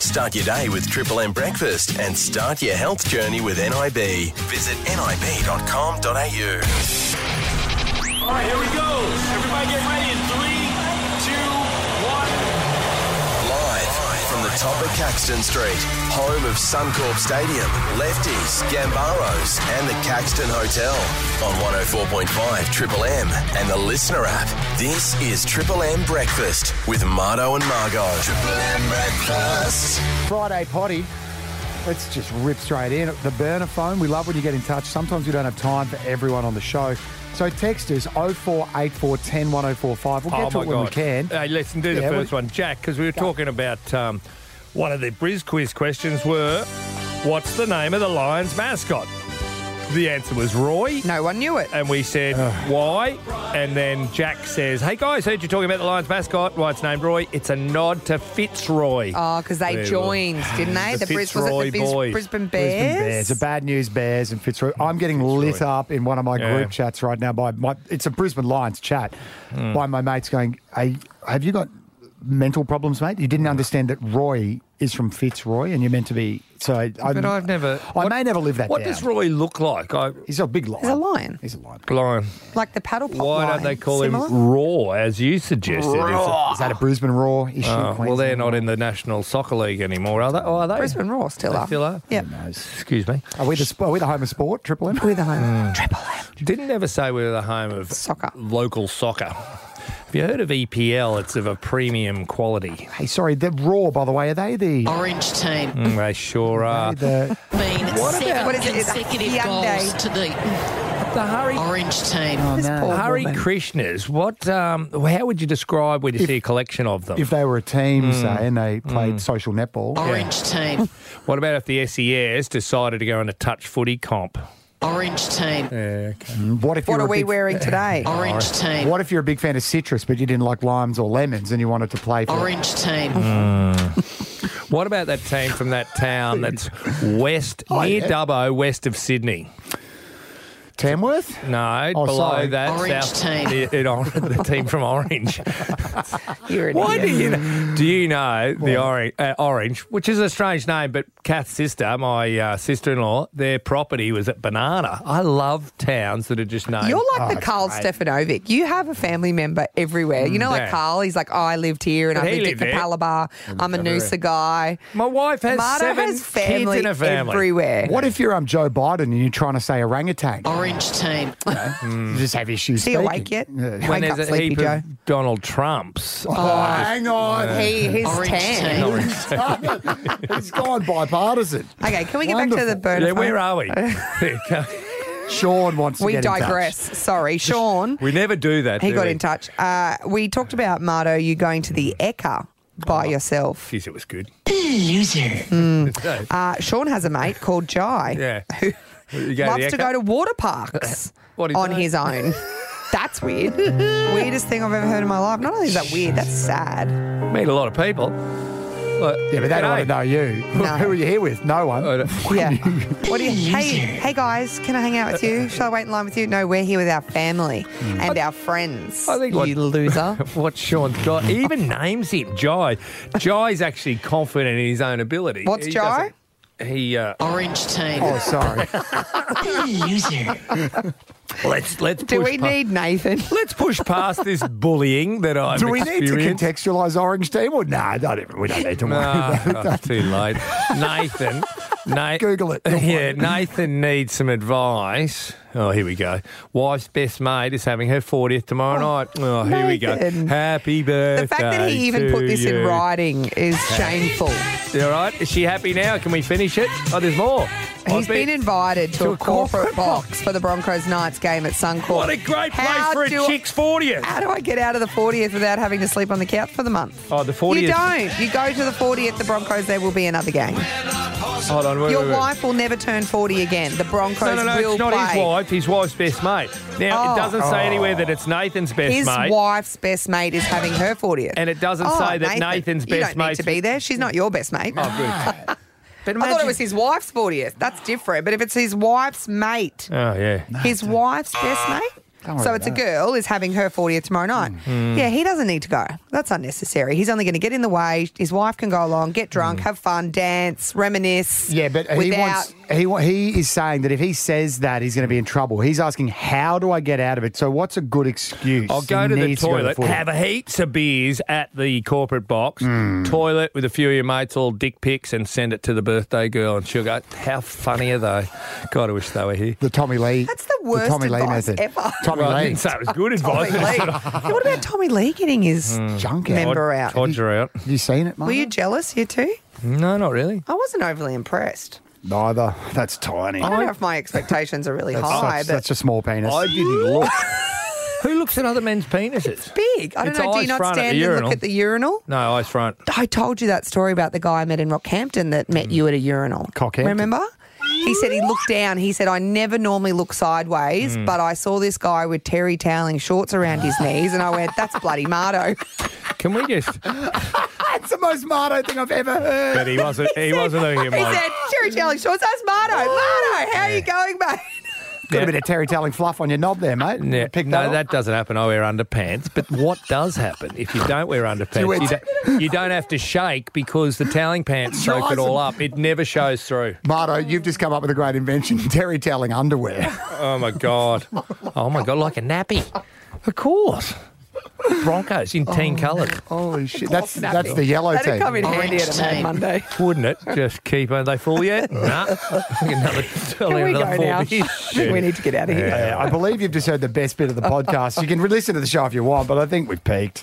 Start your day with Triple M breakfast and start your health journey with NIB. Visit nib.com.au. All right, here we go. Everybody get ready in 3, 2, 1. Live from the top of Caxton Street, home of Suncorp Stadium, Lefties, Gambaros and the Caxton Hotel. On 104.5 Triple M and the Listener app. This is Triple M Breakfast with Mardo and Margot. Triple M Breakfast. Friday potty. Let's just rip straight in. The burner phone, we love when you get in touch. Sometimes we don't have time for everyone on the show. So text us 0484 10 1045. We'll get to it when we can. Hey, listen, do the first one. Jack, because we were talking about one of the Briz quiz questions were, what's the name of the Lions mascot? The answer was Roy. No one knew it. And we said, why? And then Jack says, hey, guys, heard you talking about the Lions mascot. Why it's named Roy? It's a nod to Fitzroy. Oh, because they joined, didn't they? The Fitzroy boys. Brisbane Bears? Brisbane Bears. The Bad News Bears and Fitzroy. I'm getting lit up in one of my group chats right now by it's a Brisbane Lions chat by my mates going, hey, have you got mental problems, mate? You didn't understand that Roy is from Fitzroy and you're meant to be... So but I've never... I may never live that What down. does Roy look like? He's a big lion. He's a lion. He's a lion. Lion. Like the paddle pop Why lion. don't they call Similar? him Raw, as you suggested? Is that a Brisbane Raw issue? Well, they're not in the National Soccer League anymore, are they? Oh, are they? Brisbane Raw still They are. still are? Yep. Excuse me. Are we the home of sport, Triple M? We're the home. Triple M. Didn't ever say we were the home of Soccer. local soccer. Have you heard of EPL? It's of a premium quality. Hey, sorry, the Raw, by the way, are they the... Orange team. They sure are. the Been seven What is it? It's consecutive Hyundai. goals to the The Hurry, Orange team. This poor Hurry woman. Krishnas, what? How would you describe when you see a collection of them? if they were a team, say, and they played social netball. Orange team. What about if the SES decided to go on a touch footy comp? Orange team. Yeah, okay. What if What you're are a we big, wearing today? Orange team. What if you're a big fan of citrus, but you didn't like limes or lemons, and you wanted to play for? Orange team. What about that team from that town that's west, near Dubbo, west of Sydney? Tamworth? No, Oh, below sorry. that. Orange south, team. The team from Orange. You're an Why idiot. do you know the Orange, which is a strange name, but Kath's sister, my sister-in-law, their property was at Banana. I love towns that are just named. You're like the Carl Stefanovic. You have a family member everywhere. You know, like Yeah. Carl, he's like, oh, I lived here and But I he lived at lived there. Capalaba. I'm a Noosa guy. My wife has Marta 7 has family kids in a family. everywhere. What if you're Joe Biden and you're trying to say orangutan? Orange team. You just have issues Is he speaking. awake yet? Yeah. When Wake there's up, a Sleepy heap Joe. of Donald Trumps. Oh, hang on. His Orange tan. team. He's gone bipartisan. Okay, can we get back to the Wonderful. burner Yeah, phone? where are we? Sean wants to We get in touch. digress. Sorry, Sean. We never do that. He do got we? in touch. We talked about, Mardo, you going to the Ekka by yourself. Jeez, it was good. Loser. Sean has a mate called Jai Yeah. who You go loves the to Ekka? go to water parks What, on his own. That's weird. Weirdest thing I've ever heard in my life. Not only is that weird, that's sad. Meet a lot of people. Look, Yeah, but they don't want to know you. No. Who are you here with? No one. Yeah. What do you? Hey guys, can I hang out with you? Shall I wait in line with you? No, we're here with our family and our friends. I think you loser. What Sean's got, he even names him Jai. Jai's actually confident in his own ability. What's He Jai? doesn't- He Orange team. Oh, sorry. Loser. let's Do push we need Nathan? let's push past this bullying that I've Do we need to experienced. contextualise Orange Team? Or no, we don't need to worry about it. No, too late. Nathan. Google it. Yeah, Nathan needs some advice. Oh, here we go. Wife's best mate is having her 40th tomorrow night. Oh, here we go. Nathan. Happy birthday. The fact that he even put this in you. writing is shameful. You all right? Is she happy now? Can we finish it? Oh, there's more. He's been invited to to a a corporate corporate box for the Broncos Knights game at Suncorp. What a great place How for a do- chick's 40th. How do I get out of the 40th without having to sleep on the couch for the month? Oh, the 40th. You don't. You go to the 40th, the Broncos, there will be another game. Hold on. Wait, Your wait, wait. wife will never turn 40 again. The Broncos No, will it's not play. his wife. His wife's best mate. Now, it doesn't say anywhere that it's Nathan's best His mate. wife's best mate is having her 40th. And it doesn't say that Nathan's you best don't need mate's- to be there. She's not your best mate. Oh, good. But I thought it was his wife's 40th. That's different. But if it's his wife's mate, Oh, yeah. his wife's best mate? worry So about it's a that. girl is having her 40th tomorrow night. Yeah, he doesn't need to go. That's unnecessary. He's only going to get in the way. His wife can go along, get drunk, have fun, dance, reminisce. Yeah, but he is saying that if he says that, he's going to be in trouble. He's asking, how do I get out of it? So what's a good excuse? I'll go to He the needs to go toilet, footy. have heaps of beers at the corporate box, toilet with a few of your mates, all dick pics, and send it to the birthday girl. And she'll go, how funny are they? God, I wish they were here. The Tommy Lee. That's the worst Tommy Lee advice method. ever. Tommy Well, I Lee. didn't say it was good advice. Tommy Lee. Yeah, what about Tommy Lee getting his Junk out. member out? Todger out. Have you seen it, mate? Were you jealous, you two? No, not really. I wasn't overly impressed. Neither. That's tiny. I don't know if my expectations are really high, but That's a small penis. I didn't look. Who looks at other men's penises? big. I don't It's know. Do you eyes not front at stand the and urinal. look at the urinal? No, eyes front. I told you that story about the guy I met in Rockhampton that met you at a urinal. Cockhampton. Remember? He said he looked down. He said, I never normally look sideways, but I saw this guy with terry toweling shorts around his knees, and I went, that's bloody Mardo. Can we just... That's the most Mardo thing I've ever heard. But he wasn't a He human. said, terry toweling shorts, that's Mardo. Mardo, how are you going, mate? Got a bit of terry toweling fluff on your knob there, mate. Yeah, Pick no, up. that doesn't happen. I wear underpants. But what does happen if you don't wear underpants? You don't have to shake because the toweling pants soak it all up. It never shows through. Mardo, you've just come up with a great invention, terry toweling underwear. Oh, my God. Oh, my God, like a nappy. Of course. Broncos in team colours. Holy shit. That's the yellow That'd team. come in handy at a Mad Team. Monday. Wouldn't it? Just keep... Are they full yet? Nah. Can we go now? I think we need to get out of here. Yeah, I believe you've just heard the best bit of the podcast. You can listen to the show if you want, but I think we've peaked.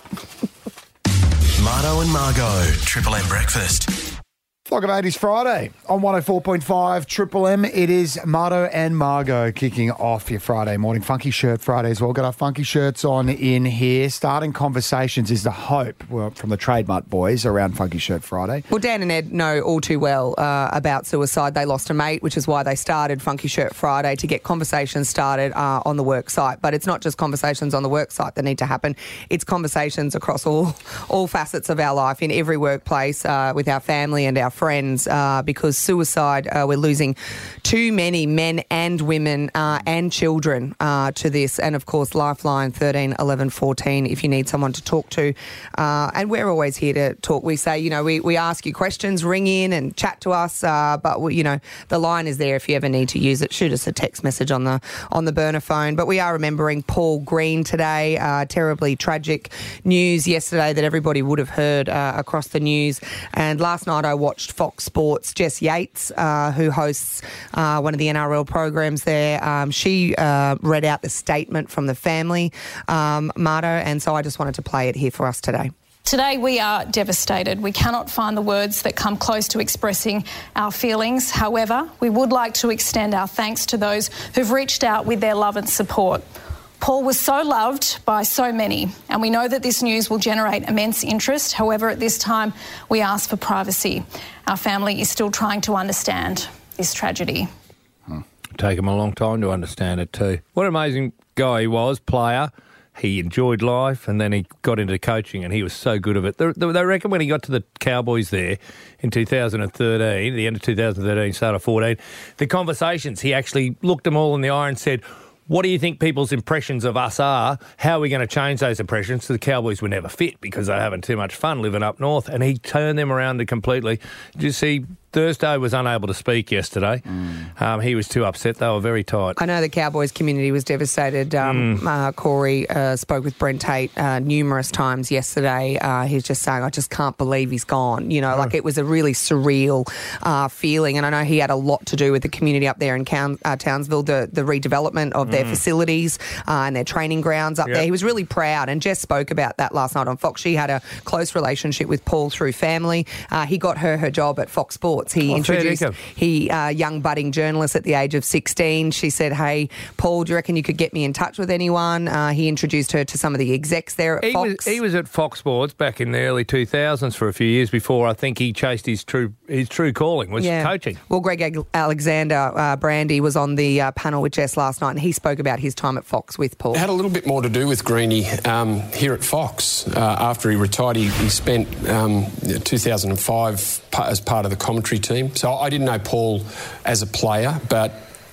Marto and Margot, Triple M Breakfast. Flock of 80s Friday on 104.5 Triple M. It is Marto and Margot kicking off your Friday morning. Funky Shirt Friday as well. Got our funky shirts on in here. Starting conversations is the hope from the Trademark boys around Funky Shirt Friday. Well, Dan and Ed know all too well about suicide. They lost a mate, which is why they started Funky Shirt Friday, to get conversations started on the work site. But it's not just conversations on the work site that need to happen. It's conversations across all facets of our life, in every workplace, with our family and our friends, because suicide, we're losing too many men and women and children to this. And, of course, Lifeline 13 11 14 if you need someone to talk to. And we're always here to talk. We say, we ask you questions, ring in and chat to us, but, the line is there if you ever need to use it. Shoot us a text message on the burner phone. But we are remembering Paul Green today. Terribly tragic news yesterday that everybody would have heard across the news. And last night I watched Fox Sports. Jess Yates, who hosts one of the NRL programs there, she read out the statement from the family, Marto, and so I just wanted to play it here for us today. Today we are devastated. We cannot find the words that come close to expressing our feelings. However, we would like to extend our thanks to those who've reached out with their love and support. Paul was so loved by so many, and we know that this news will generate immense interest. However, at this time, we ask for privacy. Our family is still trying to understand this tragedy. Take him a long time to understand it too. What an amazing guy he was, player. He enjoyed life, and then he got into coaching, and he was so good of it. They reckon when he got to the Cowboys there in 2013, the end of 2013, start of 14, the conversations, he actually looked them all in the eye and said, what do you think people's impressions of us are? How are we going to change those impressions? So the Cowboys were never fit because they're having too much fun living up north, and he turned them around completely. Did you see Thursday was unable to speak yesterday. He was too upset. They were very tight. I know the Cowboys community was devastated. Corey spoke with Brent Tate numerous times yesterday. He's just saying, I just can't believe he's gone. Like it was a really surreal feeling. And I know he had a lot to do with the community up there in Townsville, the redevelopment of their facilities and their training grounds up there. He was really proud. And Jess spoke about that last night on Fox. She had a close relationship with Paul through family. He got her job at Fox Sports. He introduced young budding journalist at the age of 16. She said, hey, Paul, do you reckon you could get me in touch with anyone? He introduced her to some of the execs there at Fox. He was at Fox Sports back in the early 2000s for a few years before I think he chased his true calling, was coaching. Well, Greg Alexander Brandy was on the panel with Jess last night, and he spoke about his time at Fox with Paul. It had a little bit more to do with Greenie here at Fox. After he retired, he spent 2005 as part of the commentary team. So I didn't know Paul as a player, but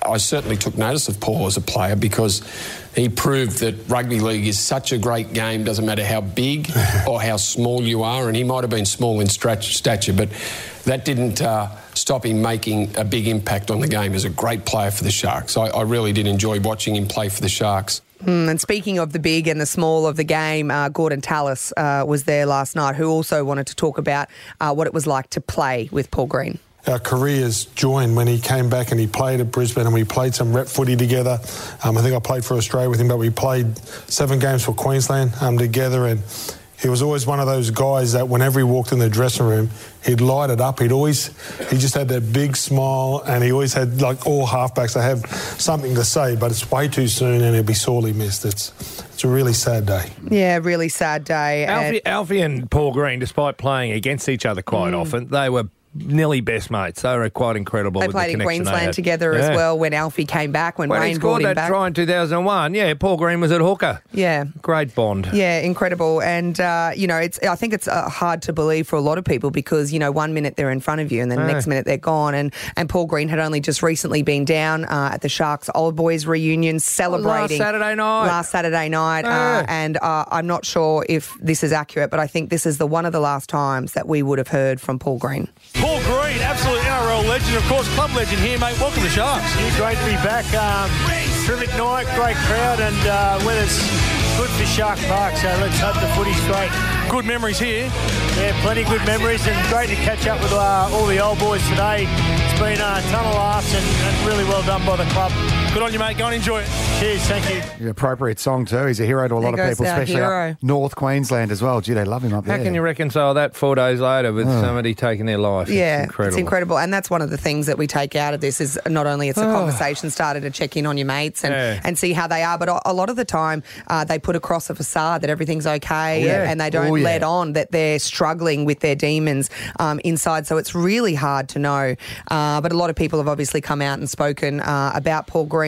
I certainly took notice of Paul as a player because he proved that rugby league is such a great game, doesn't matter how big or how small you are, and he might have been small in stature, but that didn't stop him making a big impact on the game. He was a great player for the Sharks. I really did enjoy watching him play for the Sharks. And speaking of the big and the small of the game, Gordon Tallis was there last night, who also wanted to talk about what it was like to play with Paul Green. Our careers joined when he came back and he played at Brisbane, and we played some rep footy together. I think I played for Australia with him, but we played 7 games for Queensland together, and he was always one of those guys that whenever he walked in the dressing room, he'd light it up. He just had that big smile, and he always had, like all halfbacks, they have something to say, but it's way too soon and he'll be sorely missed. It's a really sad day. Yeah, really sad day. Alfie and Paul Green, despite playing against each other quite often, they were nearly best mates. They were quite incredible. They with played the in connection Queensland together as well when Alfie came back, when Wayne brought him back. When he scored that try in 2001, Paul Green was at hooker. Yeah. Great bond. Yeah, incredible. And, I think it's hard to believe for a lot of people because, 1 minute they're in front of you and then the next minute they're gone. And Paul Green had only just recently been down at the Sharks Old Boys reunion celebrating. Last Saturday night. And I'm not sure if this is accurate, but I think this is one of the last times that we would have heard from Paul Green. Paul Green, absolute NRL legend, of course, club legend here, mate. Welcome to Sharks. Yeah, great to be back. Terrific night, great crowd, and weather's good for Shark Park, so let's hope the footy's great. Good memories here. Yeah, plenty of good memories, and great to catch up with all the old boys today. It's been a ton of laughs and really well done by the club. Good on you, mate. Go and enjoy it. Cheers, thank you. The appropriate song too. He's a hero to a lot of people, especially up North Queensland as well. Gee, they love him up there. How can you reconcile that 4 days later with somebody taking their life? Yeah, it's incredible. And that's one of the things that we take out of this is not only it's a conversation started to check in on your mates and see how they are, but a lot of the time they put across a facade that everything's okay and they don't let on that they're struggling with their demons inside. So it's really hard to know. But a lot of people have obviously come out and spoken about Paul Green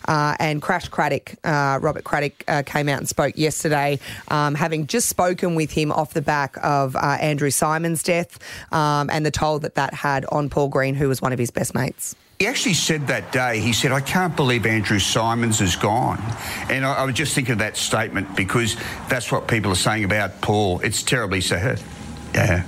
and Crash Craddock. Robert Craddock came out and spoke yesterday, having just spoken with him off the back of Andrew Symonds' death and the toll that had on Paul Green, who was one of his best mates. He actually said that day, he said, I can't believe Andrew Symonds is gone. And I was just thinking of that statement because that's what people are saying about Paul. It's terribly sad. Yeah.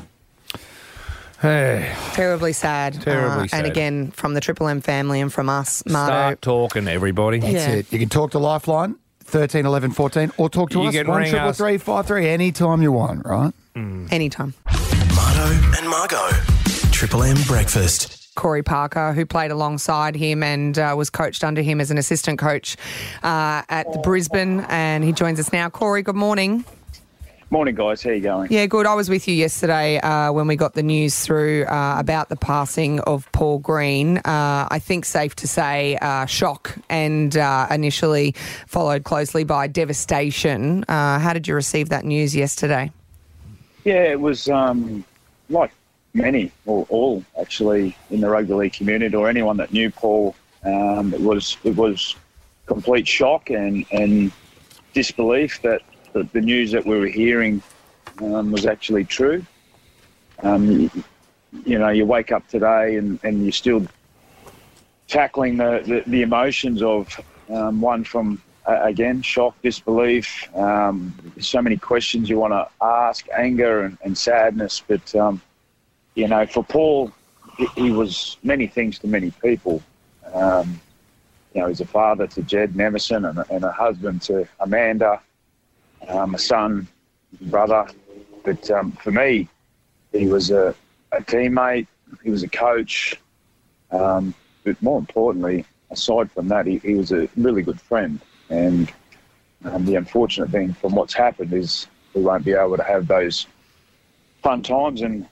Terribly sad. Terribly sad. And again, from the Triple M family and from us, Marto. Start talking, everybody. That's it. You can talk to Lifeline, 13 11 14, or talk to us, 1 353 anytime you want, right? Anytime. Marto and Margot. Triple M Breakfast. Corey Parker, who played alongside him and was coached under him as an assistant coach at the Brisbane, and he joins us now. Corey, good morning. Morning, guys. How you going? Yeah, good. I was with you yesterday when we got the news through about the passing of Paul Green. I think safe to say shock and initially followed closely by devastation. How did you receive that news yesterday? Yeah, it was like many, or all actually, in the rugby league community or anyone that knew Paul. It was complete shock and disbelief that the news that we were hearing was actually true. You wake up today and you're still tackling the emotions of one from, again, shock, disbelief, so many questions you want to ask, anger and sadness. But, for Paul, he was many things to many people. He's a father to Jed and Emerson and a husband to Amanda, a son, brother. But for me, he was a teammate, he was a coach. But more importantly, aside from that, he was a really good friend. And the unfortunate thing from what's happened is we won't be able to have those fun times and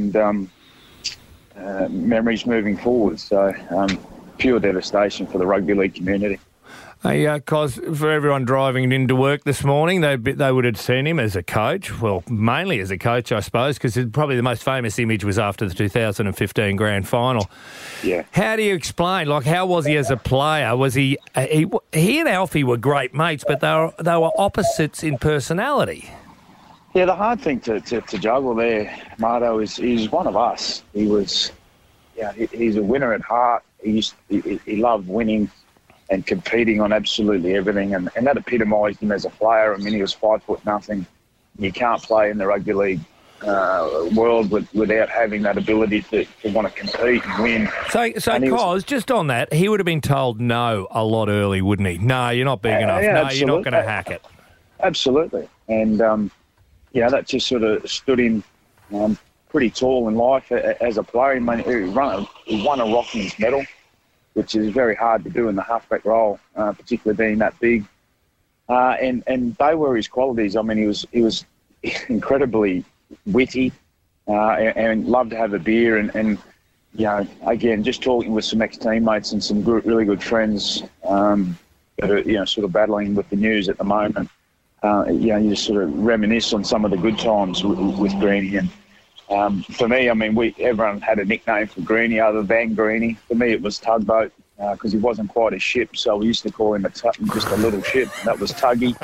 memories moving forward. So pure devastation for the rugby league community. Hey, cause for everyone driving into work this morning, they would have seen him as a coach. Well, mainly as a coach, I suppose, because probably the most famous image was after the 2015 grand final. Yeah. How do you explain? Like, how was he as a player? Was he and Alfie were great mates, but they were opposites in personality. Yeah, the hard thing to juggle there, Marto, is he's one of us. He was he's a winner at heart. He loved winning and competing on absolutely everything, and that epitomised him as a player. I mean, he was 5'0". You can't play in the rugby league world without having that ability to want to compete and win. So Cos, just on that, he would have been told no a lot early, wouldn't he? No, you're not big enough. No, you're not going to hack it. Absolutely. And, that just sort of stood him pretty tall in life as a player. He won a Rockman's medal, which is very hard to do in the halfback role, particularly being that big. And they were his qualities. I mean, he was incredibly witty and loved to have a beer. And again, just talking with some ex-teammates and some really good friends that are, sort of battling with the news at the moment, you just sort of reminisce on some of the good times with Greeny. And for me, I mean, everyone had a nickname for Greeny other than Greeny. For me, it was Tugboat because he wasn't quite a ship, so we used to call him just a little ship. And that was Tuggy.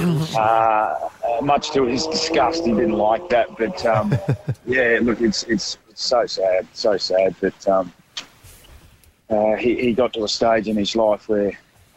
Much to his disgust, he didn't like that. But look, it's so sad that he got to a stage in his life where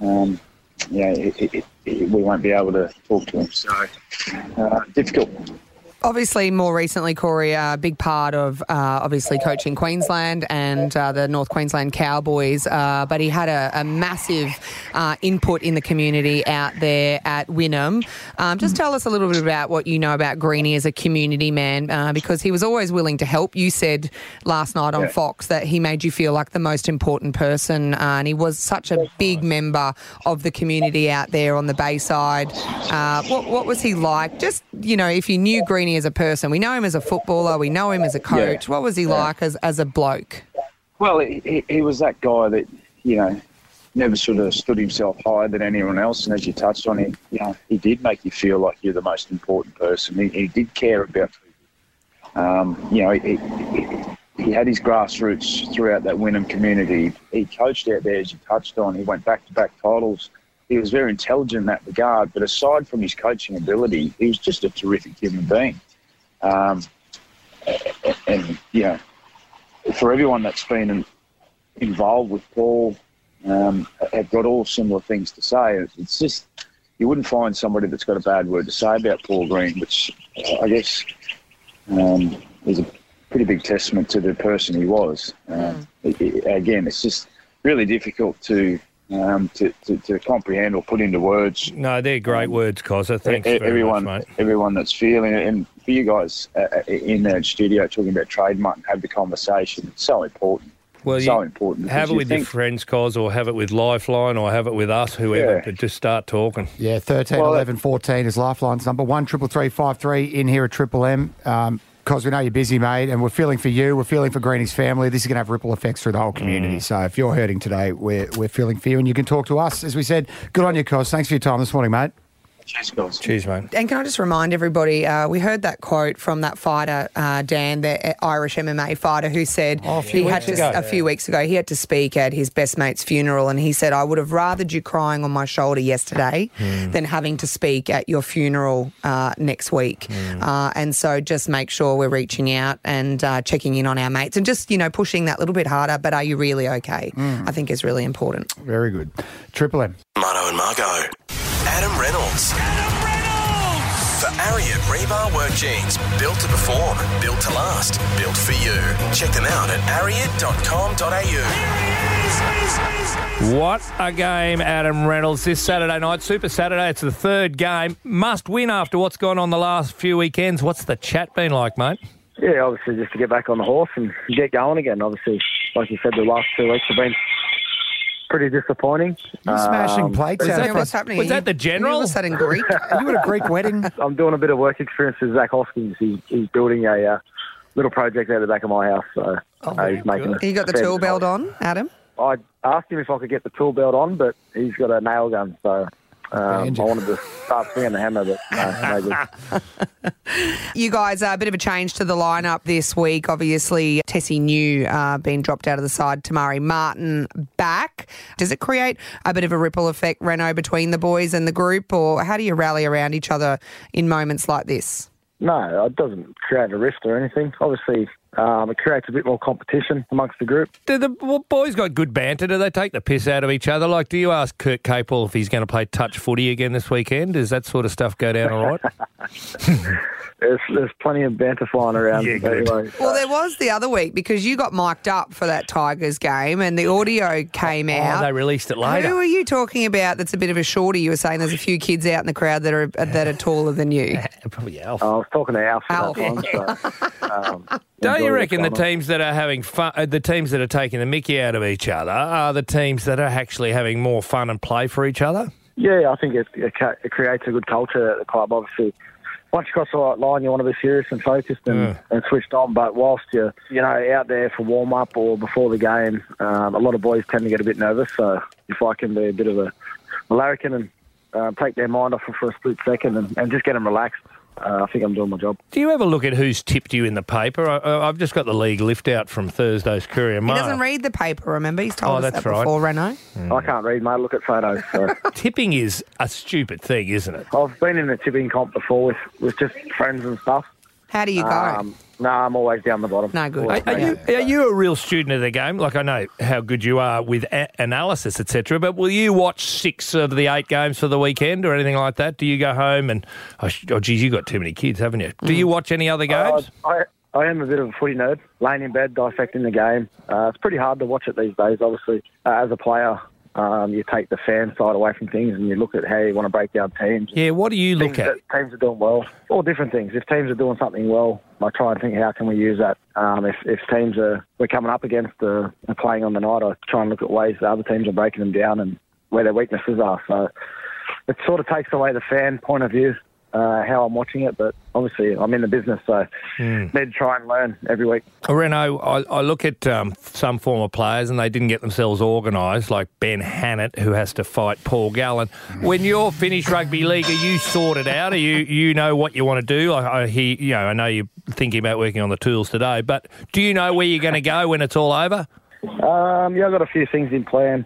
we won't be able to talk to him. So difficult. Obviously, more recently, Corey, a big part of obviously coaching Queensland and the North Queensland Cowboys, but he had a massive input in the community out there at Wynnum. Just tell us a little bit about what you know about Greeny as a community man, because he was always willing to help. You said last night on Fox that he made you feel like the most important person, and he was such a big member of the community out there on the Bayside. What was he like? Just, if you knew Greeny as a person. We know him as a footballer. We know him as a coach. What was he like as a bloke? Well, he was that guy that, never sort of stood himself higher than anyone else. And as you touched on, he did make you feel like you're the most important person. He did care about people. He had his grassroots throughout that Wynnum community. He coached out there, as you touched on. He went back-to-back titles. He was very intelligent in that regard, but aside from his coaching ability, he was just a terrific human being. For everyone that's been involved with Paul, have got all similar things to say. It's just, you wouldn't find somebody that's got a bad word to say about Paul Green, which I guess is a pretty big testament to the person he was. Again, it's just really difficult to comprehend or put into words. No, they're great words, Cozza. Thanks very much, mate. Everyone that's feeling it, and for you guys in the studio talking about trademark and have the conversation, it's so important. Well, so important. Have it with your friends, Coz, or have it with Lifeline, or have it with us, whoever, but just start talking. 13 11 14 is Lifeline's number. 133353 in here at Triple M. Because we know you're busy, mate, and we're feeling for you. We're feeling for Greeny's family. This is going to have ripple effects through the whole community. So if you're hurting today, we're feeling for you, and you can talk to us. As we said, good on you, Cos. Thanks for your time this morning, mate. Cheers, guys. Cheers, mate. And can I just remind everybody, we heard that quote from that fighter, Dan, the Irish MMA fighter, who said a few weeks ago, he had to speak at his best mate's funeral, and he said, I would have rathered you crying on my shoulder yesterday than having to speak at your funeral next week. And so just make sure we're reaching out and checking in on our mates and just, pushing that little bit harder, but are you really okay? I think is really important. Very good. Triple M. Mano and Margo. Adam Reynolds. For Ariat Rebar Work Jeans. Built to perform. Built to last. Built for you. Check them out at ariat.com.au. What a game, Adam Reynolds, this Saturday night. Super Saturday. It's the third game. Must win after what's gone on the last few weekends. What's the chat been like, mate? Yeah, obviously just to get back on the horse and get going again. Obviously, like you said, the last 2 weeks have been pretty disappointing. You're smashing plates. What's happening? Was that the general? Was that in Greek? Are you at a Greek wedding? I'm doing a bit of work experience with Zach Hoskins. He's building a little project out the back of my house. So he's making. You got the tool belt on, Adam? I asked him if I could get the tool belt on, but he's got a nail gun, so I wanted to start swinging the hammer, but no good. You guys, a bit of a change to the lineup this week. Obviously, Tessie New being dropped out of the side, Tamari Martin back. Does it create a bit of a ripple effect, Reno, between the boys and the group, or how do you rally around each other in moments like this? No, it doesn't create a rift or anything. Obviously, It creates a bit more competition amongst the group. Do the boys got good banter? Do they take the piss out of each other? Like, do you ask Kurt Capel if he's going to play touch footy again this weekend? Does that sort of stuff go down all right? There's plenty of banter flying around. Yeah, good. Anyway. Well, there was the other week because you got mic'd up for that Tigers game and the audio came out. Oh, they released it later. Who are you talking about that's a bit of a shorty? You were saying there's a few kids out in the crowd that are taller than you. Probably Alf. I was talking to Alf. Alf. Don't you reckon the teams that are having fun, the teams that are taking the mickey out of each other, are the teams that are actually having more fun and play for each other? Yeah, I think it creates a good culture at the club. Obviously, once you cross the right line, you want to be serious and focused and switched on. But whilst you're out there for warm up or before the game, a lot of boys tend to get a bit nervous. So if I can be a bit of a larrikin and take their mind off for a split second and just get them relaxed, I think I'm doing my job. Do you ever look at who's tipped you in the paper? I've just got the league lift out from Thursday's Courier Mail. He doesn't read the paper, remember? He's told us that's that right. before, Renault. I can't read, mate. Look at photos. So. Tipping is a stupid thing, isn't it? I've been in a tipping comp before with just friends and stuff. How do you go? No, I'm always down the bottom. No good. Are you a real student of the game? Like, I know how good you are with analysis, etc., but will you watch 6 of the 8 games for the weekend or anything like that? Do you go home and, geez, you got too many kids, haven't you? Do you watch any other games? I am a bit of a footy nerd, laying in bed, dissecting the game. It's pretty hard to watch it these days, obviously. As a player, you take the fan side away from things and you look at how you want to break down teams. Yeah, what do you look at? Teams are doing well. All different things. If teams are doing something well, I try and think, how can we use that? If teams we're coming up against are playing on the night, I try and look at ways that other teams are breaking them down and where their weaknesses are. So it sort of takes away the fan point of view, how I'm watching it, but obviously I'm in the business, so need to try and learn every week. Renault, I look at some former players and they didn't get themselves organised, like Ben Hannett, who has to fight Paul Gallen. When you're finished rugby league, are you sorted out? Are you know what you want to do? I know you're thinking about working on the tools today, but do you know where you're going to go when it's all over? I've got a few things in place,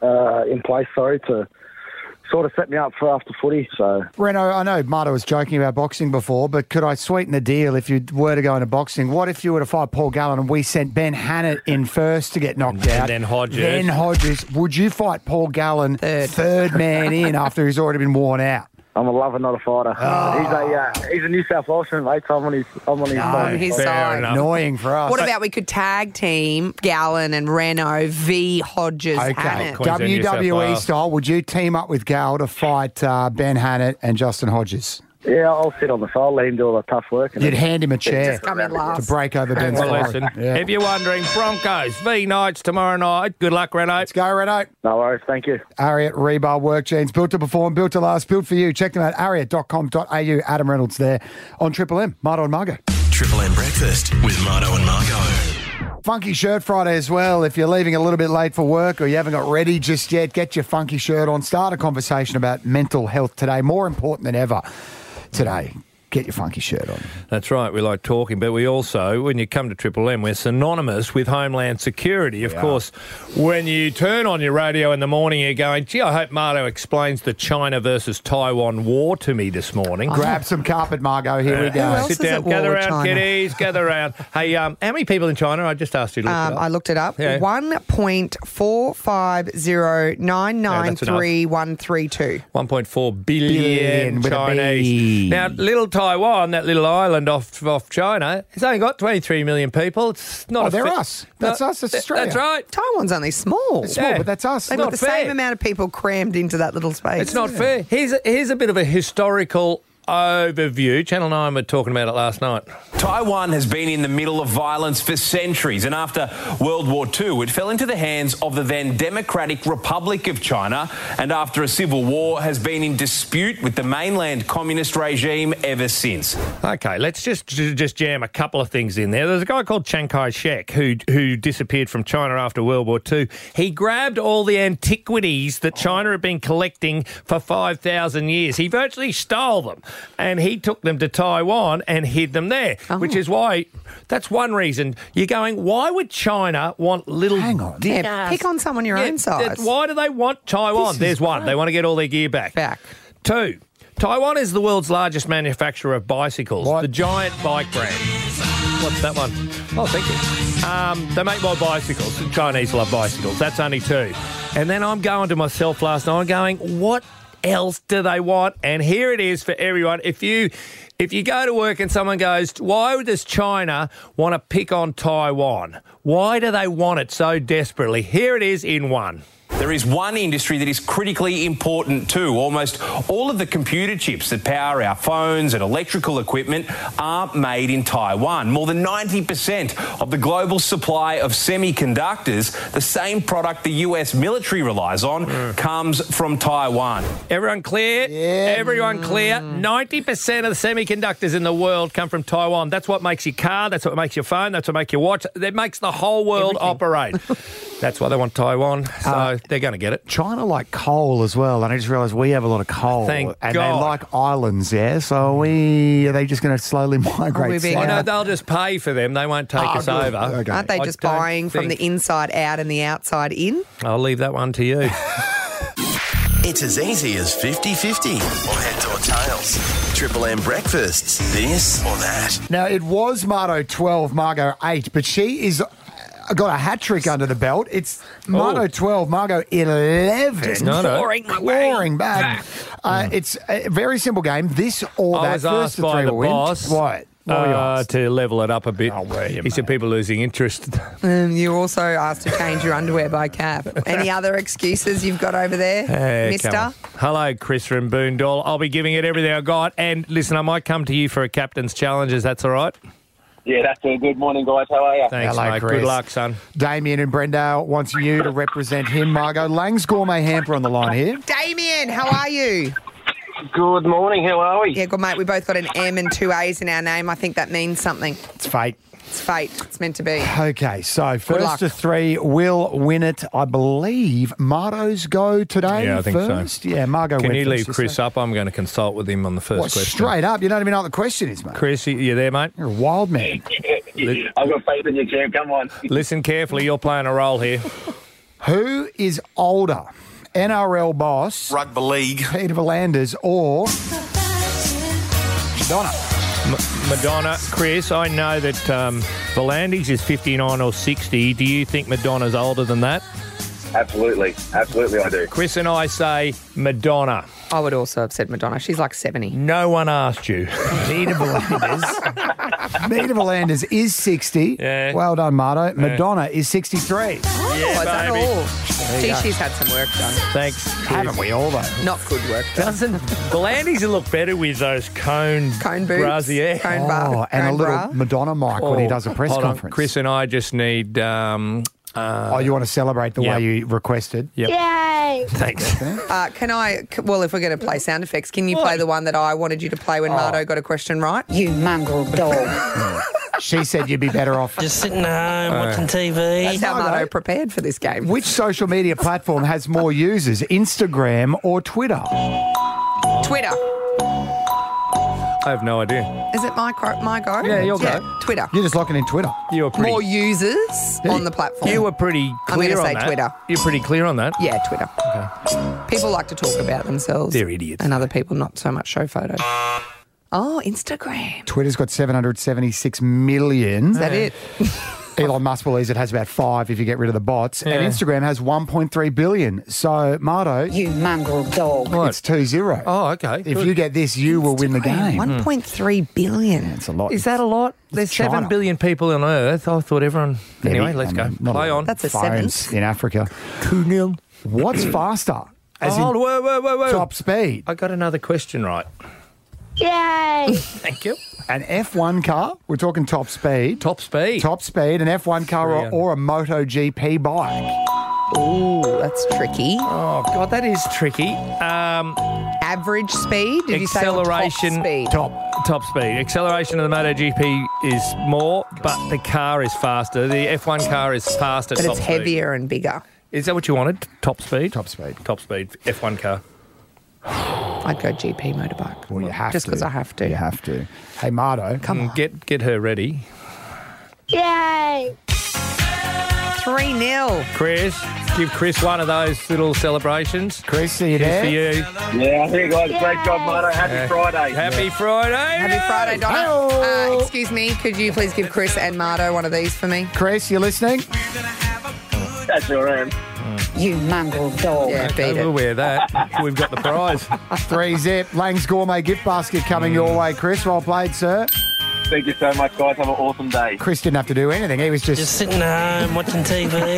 to sort of set me up for after footy. So, Renault, I know Marta was joking about boxing before, but could I sweeten the deal if you were to go into boxing? What if you were to fight Paul Gallen and we sent Ben Hannett in first to get knocked out? And then Hodges. Would you fight Paul Gallen third man in after he's already been worn out? I'm a lover, not a fighter. He's a New South Welshman, mate, so I'm on his side. Annoying for us. What about we could tag team Gallen and Renault v Hodges Hannett? WWE style, would you team up with Gal to fight Ben Hannett and Justin Hodges? Yeah, I'll sit on the side, let him do all the tough work. You'd hand him a chair Just come in last. to break over Ben's Well, forehead. listen, Yeah. if you're wondering, Broncos v Knights tomorrow night. Good luck, Renault. Let's go, Renault. No worries, thank you. Ariat Rebar Work Jeans, built to perform, built to last, built for you. Check them out, ariat.com.au. Adam Reynolds there on Triple M. Marto and Margo. Triple M Breakfast with Marto and Margo. Funky Shirt Friday as well. If you're leaving a little bit late for work or you haven't got ready just yet, get your funky shirt on. Start a conversation about mental health today. More important than ever today. Get your funky shirt on. That's right. We like talking, but we also, when you come to Triple M, we're synonymous with Homeland Security. Of course, when you turn on your radio in the morning, you're going, gee, I hope Marto explains the China versus Taiwan war to me this morning. Grab some carpet, Margo. Here we go. Sit down. Gather around, kiddies. Gather around. Hey, how many people in China? I just asked you to look it up. I looked it up. Yeah. 1.4509933132. 1.4 billion with a Chinese. B. Now, little Taiwan, that little island off China, it's only got 23 million people. It's not. They're us. That's us. That's Australia. That's right. Taiwan's only small. It's small, but that's us. They've got the same amount of people crammed into that little space. It's not fair. Here's a bit of a historical overview. Channel 9 were talking about it last night. Taiwan has been in the middle of violence for centuries, and after World War II, it fell into the hands of the then Democratic Republic of China, and after a civil war, has been in dispute with the mainland communist regime ever since. Okay, let's just jam a couple of things in there. There's a guy called Chiang Kai-shek who disappeared from China after World War II. He grabbed all the antiquities that China had been collecting for 5,000 years. He virtually stole them. And he took them to Taiwan and hid them there, which is why, that's one reason. You're going, why would China want little... Hang on. Yeah, pick on someone your own size. Why do they want Taiwan? There's one. Great. They want to get all their gear back. 2, Taiwan is the world's largest manufacturer of bicycles, the giant bike brand. What's that one? Oh, thank you. They make my bicycles. The Chinese love bicycles. That's only 2. And then I'm going to myself last night going, what else do they want? And here it is for everyone. If you go to work and someone goes, why does China want to pick on Taiwan? Why do they want it so desperately? Here it is in one. There is one industry that is critically important too. Almost all of the computer chips that power our phones and electrical equipment are made in Taiwan. More than 90% of the global supply of semiconductors, the same product the US military relies on, comes from Taiwan. Everyone clear? Yeah. Everyone clear? 90% of the semiconductors in the world come from Taiwan. That's what makes your car, that's what makes your phone, that's what makes your watch. That makes the whole world operate. That's why they want Taiwan. So they're going to get it. China like coal as well, and I just realised we have a lot of coal. Thank and God. they like islands, yeah? So are they just going to slowly migrate south? I know they'll just pay for them. They won't take us over. Okay. Aren't they just buying from the inside out and the outside in? I'll leave that one to you. It's as easy as 50-50 or heads or tails. Triple M breakfasts, this or that. Now, it was Marto 12, Margot 8, but she is got a hat trick under the belt. It's Marto 12, Margot 11. Just clawing back. It's a very simple game. This or that. I was First asked to by 3 the will win. boss What? What were you asked? to level it up a bit. He said people losing interest. You also asked to change your underwear by cap. Any other excuses you've got over there, mister? Come on. Hello, Chris from Boondall. I'll be giving it everything I got. And listen, I might come to you for a captain's challenge. Is that all right? Yeah, that's a good morning, guys. How are you? Thanks, Hello, mate. Chris. Good luck, son. Damien in Brendale wants you to represent him, Margot. Lang's Gourmet Hamper on the line here. Damien, how are you? Good morning. How are we? Yeah, good, mate. We both got an M and 2 A's in our name. I think that means something. It's fate. It's fate. It's meant to be. Okay, so luck. first to 3 will win it. I believe Marto's go today Yeah, I think first. so. Yeah, Margot Can went you first, leave you Chris say? up? I'm going to consult with him on the first What, question. straight up? You don't even know what the question is, mate. Chris, you there, mate? You're a wild man. I've got faith in you, Cam. Come on. Listen carefully. You're playing a role here. Who is older, NRL boss, Rugby league, Peter V'landers, or Madonna? Madonna, Chris, I know that V'landys is 59 or 60. Do you think Madonna's older than that? Absolutely. Absolutely, I do. Chris and I say Madonna. I would also have said Madonna. She's like 70. No one asked you. Peter V'landers is 60. Yeah. Well done, Marto. Madonna is 63. Oh, is that baby. all? There you Gee, go. she's had some work done. Thanks, Chris. Haven't we all, though? Not good work done. Doesn't V'landys look better with those cone Cone boots. brassiere? Cone bar. Oh, and a cone little bra. Madonna mic when he does a press Hold on. conference. Chris and I just need... you want to celebrate the way you requested? Yep. Yay! Thanks. Well, if we're going to play sound effects, can you play the one that I wanted you to play when Marto got a question right? You mongrel dog. She said you'd be better off. Just sitting home watching TV. That's how Marto prepared for this game. Which social media platform has more users, Instagram or Twitter? Twitter. I have no idea. Is it my go? Yeah, your go. Twitter. You're just locking in Twitter. You were pretty... More users on the platform. You were pretty I'm clear gonna on say that. Twitter. You're pretty clear on that. Yeah, Twitter. People like to talk about themselves. They're idiots. And other people not so much show photos. Oh, Instagram. Twitter's got 776 million. Is that it? Elon Musk believes it has about 5 if you get rid of the bots. Yeah. And Instagram has 1.3 billion. So, Marto, You mongrel dog. it's 2-0. Oh, okay. If you get this, you will win the game. 1.3 billion. It's a lot. Is that a lot? There's China. 7 billion people on Earth. I thought everyone... Anyway, let's go. Not Play a lot. on. That's a Phones seventh. in Africa. 2-0. What's faster? As in whoa. top speed? I got another question right. Yay! Thank you. An F1 car, we're talking top speed. Top speed. Top speed, an F1 car or a MotoGP bike. Ooh, that's tricky. Oh, God, that is tricky. Average speed? Did you say or Acceleration. top speed? Top speed. Acceleration of the MotoGP is more, but the car is faster. The F1 car is faster. But top it's speed. heavier and bigger. Is that what you wanted? Top speed? Top speed. Top speed. F1 car. I'd go GP motorbike. Well, you have Just to. because I have to. You have to. Hey, Marto. Come on. Get her ready. Yay! 3-0. Chris, give Chris one of those little celebrations. Chris, are you Here's there? for you. Yeah, I think, guys. Great job, Marto. Happy Friday. Happy Friday. Happy Friday, Donna. Excuse me, could you please give Chris and Marto one of these for me? Chris, you listening? That's sure am. You mongrel dog. Yeah, beat We'll it. wear that. We've got the prize. 3-zip. Lang's Gourmet gift basket coming your way, Chris. Well played, sir. Thank you so much, guys. Have an awesome day. Chris didn't have to do anything. He was Just sitting home watching TV.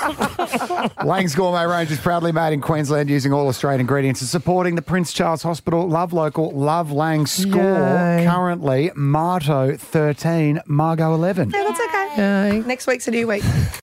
Lang's Gourmet range is proudly made in Queensland using all Australian ingredients and supporting the Prince Charles Hospital. Love local, love Lang. Score Yay. currently Marto 13, Margot 11. Yeah, that's okay. Next week's a new week.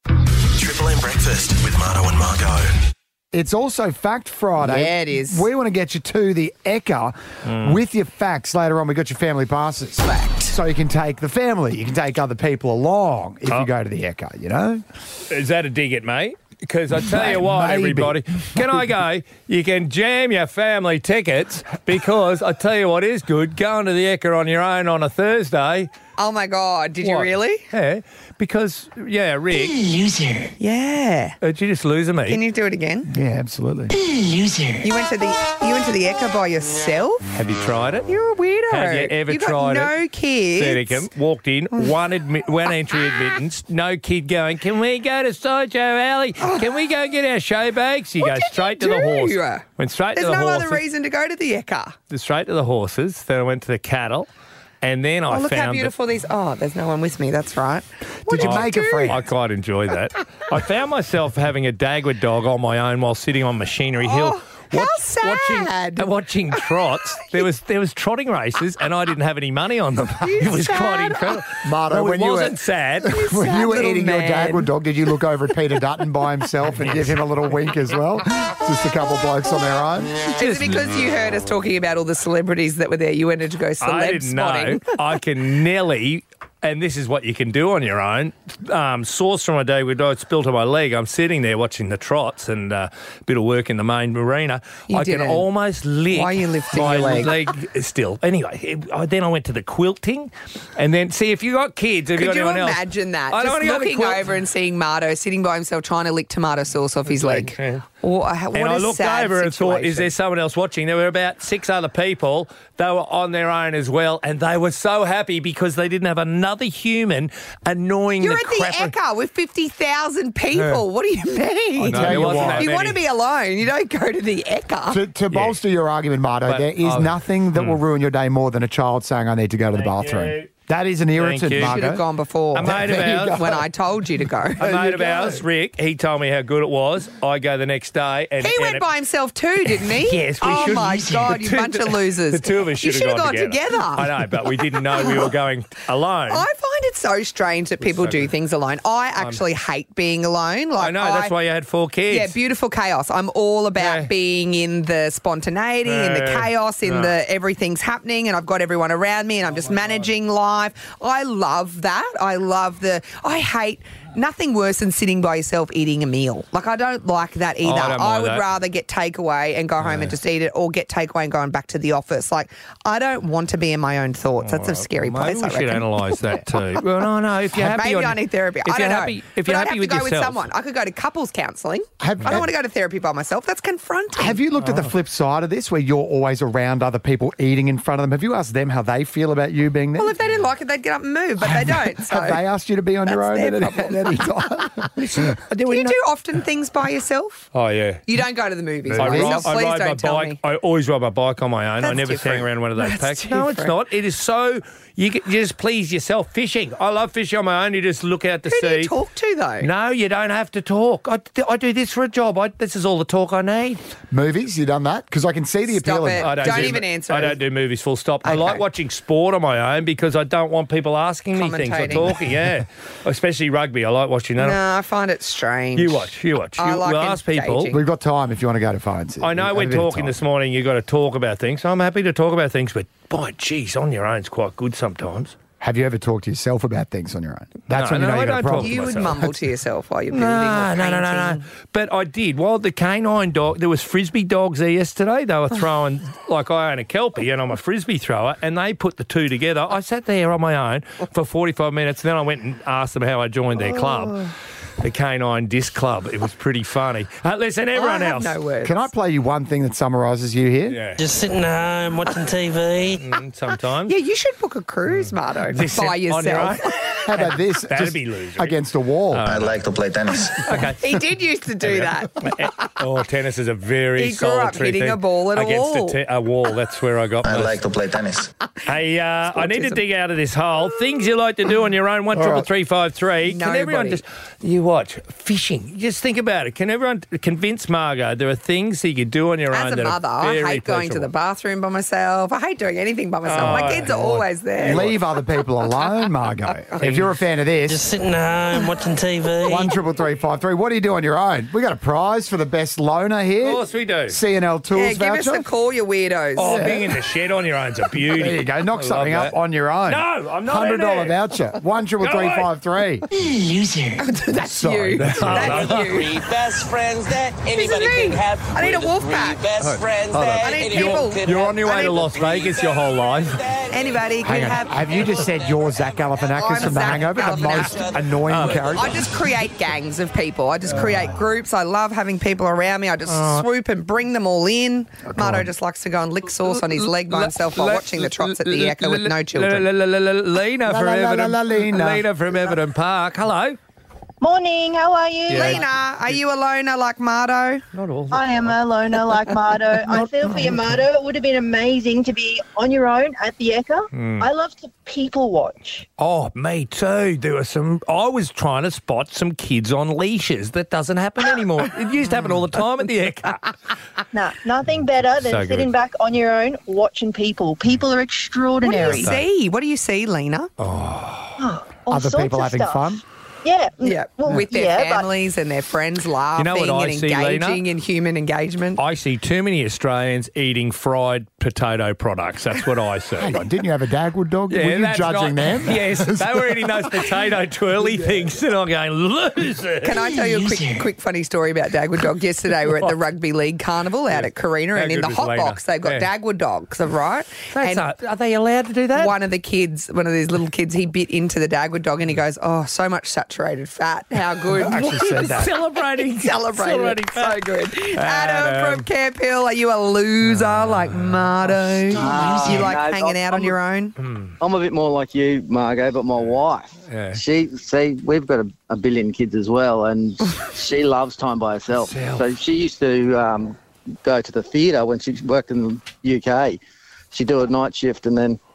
Triple M Breakfast with Marto and Margot. It's also Fact Friday. Yeah, it is. We want to get you to the Ekka with your facts later on. We got your family passes. Fact. So you can take the family. You can take other people along if you go to the Ekka, you know? Is that a dig at me? Because I tell you Mate, what, maybe. everybody, can I go? You can jam your family tickets because I tell you what is good, going to the Ekka on your own on a Thursday. Oh, my God. Did you What? really? Yeah, because, Rick. Loser. Yeah. Did you just lose me? Can you do it again? Yeah, absolutely. Loser. You went to the Ekka by yourself? Have you tried it? You're a weirdo. Have you ever You've got tried it? no kids. Sedicum, walked in, one entry admittance, no kid going, can we go to Sideshow Alley? Can we go get our show bags? You go straight to the horse. Went straight There's to the no horses. other reason to go to the Ekka. Straight to the horses. Then I went to the cattle. And then I Look how found beautiful these... Oh, there's no one with me. That's right. Did you make a friend? I quite enjoyed that. I found myself having a Dagwood dog on my own while sitting on Machinery Hill. How sad. Watching trots. There was trotting races, and I didn't have any money on them. It was quite incredible. Marto, No, when it you wasn't were- sad. When you were little eating your man. Dagwood dog, did you look over at Peter Dutton by himself and give him a little wink as well? Just a couple blokes on their own? Is it because you heard us talking about all the celebrities that were there? You wanted to go celeb I didn't spotting? know. I can nearly, and this is what you can do on your own, sauce from a Dagwood dog spilled on my leg. I'm sitting there watching the trots and a bit of work in the main marina. You I didn't. can almost lick Why are you lifting my your leg? still. Anyway, then I went to the quilting, and then, see, if you got kids, have you Could got you anyone else? imagine that? I don't Just wanna go to looking quilt. over and seeing Marto sitting by himself trying to lick tomato sauce off his leg. Yeah. What And a I looked sad over and thought, is there situation. someone else watching? There were about 6 other people. They were on their own as well, and they were so happy because they didn't have another human annoying You're the at the crap. Ekka with 50,000 people. What do you mean? tell you what. You want to be alone. You don't go to the Ekka. To bolster your argument, Marto, But- there is nothing that will ruin your day more than a child saying, I need to go to the bathroom. you. That is an irritant, you. You should have Margot. gone before. A mate of There you ours- go. when I told you to go. A mate of ours, Rick, he told me how good it was. I go the next day. And He and went it- by himself too, didn't he? Yes, we Oh should. my God, you bunch of losers. The two of us You should have gone gone together. I know, but we didn't know we were going alone. I find it so strange that people do things alone. I actually hate being alone. Like I know, that's why you had 4 kids. Yeah, beautiful chaos. I'm all about being in the spontaneity, in the chaos, in the everything's happening, and I've got everyone around me, and I'm just managing life. I love that. I hate nothing worse than sitting by yourself eating a meal. Like, I don't like that either. I don't mind would that. rather get takeaway and go home and just eat it, or get takeaway and going back to the office. Like, I don't want to be in my own thoughts. That's a scary Maybe place, we I should reckon. analyse that too. Well, no, if you're happy Maybe on, I need therapy. If I you're don't happy, know. if But you're I'd happy have to with go yourself, with someone. I could go to couples counselling. I don't want to go to therapy by myself. That's confronting. Have you looked at the flip side of this where you're always around other people eating in front of them? Have you asked them how they feel about you being there? Well, if they didn't like it, they'd get up and move, but they don't. So Have they asked you to be on your own that's at their any time? do you do often things by yourself? Oh, yeah. You don't go to the movies I by ride, yourself. I Please ride my don't tell bike. me. I always ride my bike on my own. I That's never different. hang around one of those That's packs. No, it's different. not. It is so you just please yourself. Fishing. I love fishing on my own. You just look out to Who sea. do you talk to, though? No, you don't have to talk. I do this for a job. This is all the talk I need. Movies, you done that? Because I can see the appeal Stop of it. it. I Don't do- even answer I it. don't do movies full stop. I Okay. like watching sport on my own because I don't want people asking me things or Commentating. talking. Yeah, especially rugby. I like watching that. No, I find it strange. You watch. I like we'll ask people. engaging. We've got time if you want to go to phones. I know Have a we're bit of talking time. this morning. You've got to talk about things. So I'm happy to talk about things, but by geez, on your own's quite good sometimes. Have you ever talked to yourself about things on your own? That's No, when you no, know I you've got a don't talk problem. to You would myself. mumble to yourself while you're building No, or no, no, no, painting. no. But I did. Well, the canine dog, there was frisbee dogs there yesterday. They were throwing, like I own a Kelpie and I'm a frisbee thrower, and they put the two together. I sat there on my own for 45 minutes, and then I went and asked them how I joined their club. the Canine Disc Club. It was pretty funny. Listen, everyone else. No words. Can I play you one thing that summarises you here? Yeah. Just sitting home watching TV. Sometimes. Yeah, you should book a cruise, Marto, Listen, by on your yourself. own. How about this? That'd Just be loser. against a wall. I'd like to play tennis. Okay. He did used to do that. Oh, tennis is a very He grew up solitary hitting thing. a ball at a against wall. A wall. That's where I got I'd most. like to play tennis. Hey, I need to dig out of this hole. Things you like to do on your own. 133353. Can everyone Nobody. you watch fishing? Just think about it. Can everyone convince Margot there are things that you can do on your own As a that mother, are I very hate going to the pleasurable? bathroom by myself. I hate doing anything by myself. My kids are always there. Leave other people alone, Margot. If you're a fan of this, Just sitting home watching TV. 133353. What do you do on your own? We got a prize for the best loaner here. Of course we do. CNL Tools Yeah, give us voucher. a call, you weirdos. Oh, being in the shed on your own's a beauty. There you go. Knock I something love up that. on your own. No, I'm not in $100 there. voucher. 133353. Loser. That's Sorry, you. that's That's you. Three best friends that anybody me. could have. I need a We're the wolf three pack. best friends that I need anybody people. could You're have. on your way to Las Vegas your whole life. Anybody Hang can on. have. Have you just said you're Zach Galifianakis I'm from The Zach Hangover, the most Galifianakis. annoying character? I just create gangs of people. I just create groups. I love having people around me. I just swoop and bring them all in. Marto just likes to go and lick sauce on his leg by himself while watching the Trots at the Echo with no children. Lena from Everton. Lena. Lena from Everton Park. Hello. Morning, how are you? Yeah. Lena, are you a loner like Marto? Not all. I am a loner like Marto. I feel for you, Marto. It would have been amazing to be on your own at the Echo. I love to people watch. Oh, me too. There were some. I was trying to spot some kids on leashes. That doesn't happen anymore. It used to happen all the time at the Echo. Nah, nothing better than So sitting good. back on your own watching people. People are What do extraordinary. you see? What do you see, Lena? All Other sorts people of having stuff. fun? Yeah. Yeah, Well, with their yeah, but- families and their friends laughing what I and see, Lena? engaging in human engagement. I see too many Australians eating fried potato products. That's what I see. Hang on, didn't you have a Dagwood dog? Were you that's judging not- them? Yes, they were eating those potato twirly things, and I'm going, loser. Can I tell you a quick funny story about Dagwood Dog? Yesterday we were at the Rugby League Carnival out at Carina, How and in good the was hot Lena? box they've got Yeah. Dagwood dogs, right? Are they allowed to do that? One of the kids, one of these little kids, he bit into the Dagwood dog and he goes, "Oh, so much saturated fat. How good." I actually said that. Celebrating Celebrating. So fat. good. Adam from Camp Hill, are you a loser like Marto? You like no, hanging out on your own? I'm a bit more like you, Margot, but my wife, Yeah. we've got a billion kids as well, and she loves time by herself. So she used to go to the theatre when she worked in the UK. She'd do a night shift and then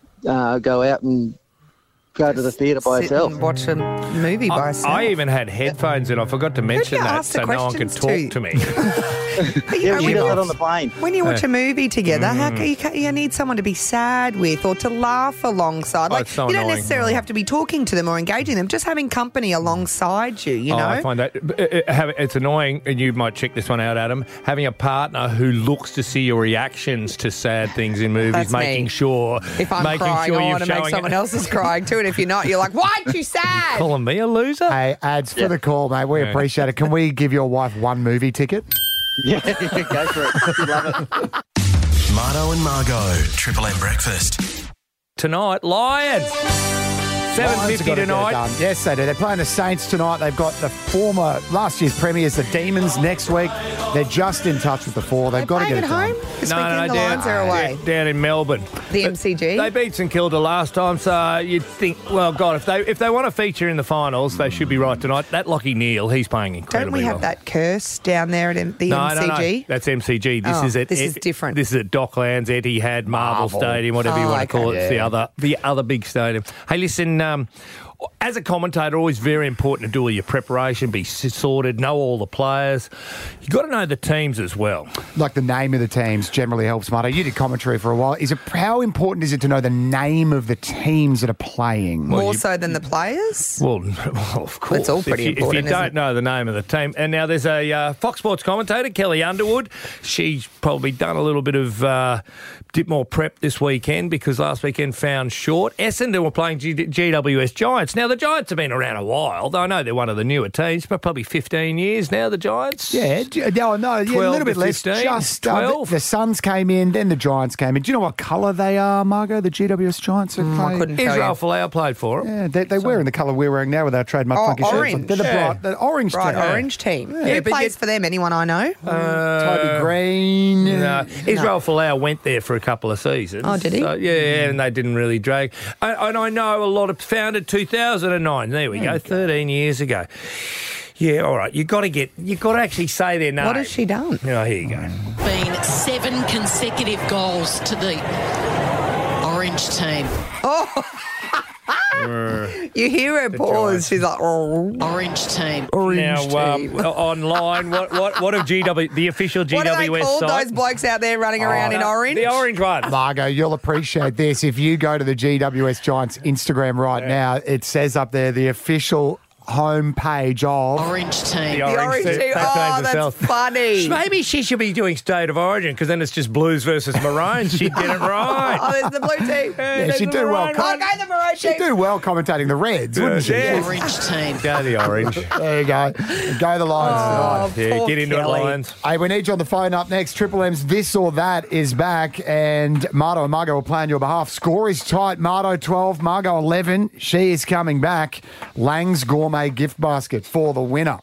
go out and go to the theatre by Sit herself. and watch a movie by herself. I even had headphones in. I forgot to mention you that, ask the so no one could questions talk to me. But, you Yeah, know, she when does you- that on the plane. When you watch a movie together, how can you need someone to be sad with or to laugh alongside? Oh, Like it's so you don't annoying. necessarily have to be talking to them or engaging them, just having company alongside you, you know? I find that it's annoying, and you might check this one out, Adam, having a partner who looks to see your reactions to sad things in movies, That's me. making sure If I'm making crying, sure I you're want to make showing someone it. else is crying too, and if you're not, you're like, why aren't you sad? Calling me a loser? Hey, ads for the call, mate. We appreciate it. Can we give your wife one movie ticket? Yeah, go for it. She'd love it. Marto and Margot, Triple M Breakfast. Tonight, Lions. Lions 7:50 have got to get it tonight. done. Yes, they do. They're playing the Saints tonight. They've got the former last year's premiers, the Demons, next week. They're just in touch with the four. They've got to get Playing it at done. home this weekend. The Lions are away. Down in Melbourne. The MCG. They beat St Kilda last time, so you'd think, well, God, if they want to feature in the finals, they should be right tonight. That Lockie Neal, he's playing incredibly Don't we have well. that curse down there at the No, MCG? no, that's MCG. This Oh, is at this is different. This is at Docklands, Etihad, Marvel Stadium, whatever you Oh, want to call okay. it. It's the other big stadium. Hey, listen. As a commentator, always very important to do all your preparation, be sorted, know all the players. You've got to know the teams as well. Like the name of the teams generally helps, Marto. You did commentary for a while. How important is it to know the name of the teams that are playing? More so than the players? Well, of course. It's all pretty if you important, isn't don't it? know the name of the team. And now there's a Fox Sports commentator, Kelly Underwood. She's probably done a little bit of bit more prep this weekend because last weekend found short. Essendon were playing GWS Giants. Giants. Now, the Giants have been around a while. I know they're one of the newer teams, but probably 15 years now, the Giants. Yeah, no, a little bit less. 15, Just 12. The Suns came in, then the Giants came in. Do you know what colour they are, Margot? The GWS Giants. I couldn't tell Israel you. Folau played for them. Yeah, they were in the colour we're wearing now with our trademark funky shirts. orange. They're the orange Bright team. orange team. Yeah, Who but plays for them? Anyone I know? Toby Green. No. Israel Folau went there for a couple of seasons. Oh, did he? So, yeah, and they didn't really drag. And I know a lot of founded 2009. There we go, 13 years ago. Yeah, all right. You've got to actually say their name. What has she done? Oh, here you go. Been 7 consecutive goals to the orange team. Oh. You hear her pause. She's like, oh. Orange team. Orange team. Online, what have the official GWS What are they called, site? those blokes out there running around in orange? The orange one. Margot, you'll appreciate this. If you go to the GWS Giants Instagram right now, it says up there the official home page of Orange team. The orange team. Oh, that's funny. Maybe she should be doing State of Origin because then it's just Blues versus Maroons. She'd get it right. Oh, there's the blue team. Yeah, she'd do well. I'll go the maroon She'd team. do well commentating the Reds, wouldn't she? Yeah. Orange team. Go the orange. There you go. Go the Lions tonight. Yeah, poor get into Kelly. it, Lions. Hey, we need you on the phone up next. Triple M's This or That is back, and Marto and Margot will play on your behalf. Score is tight. Marto 12, Margot 11. She is coming back. Lang's Gourmet Gift Basket for the winner.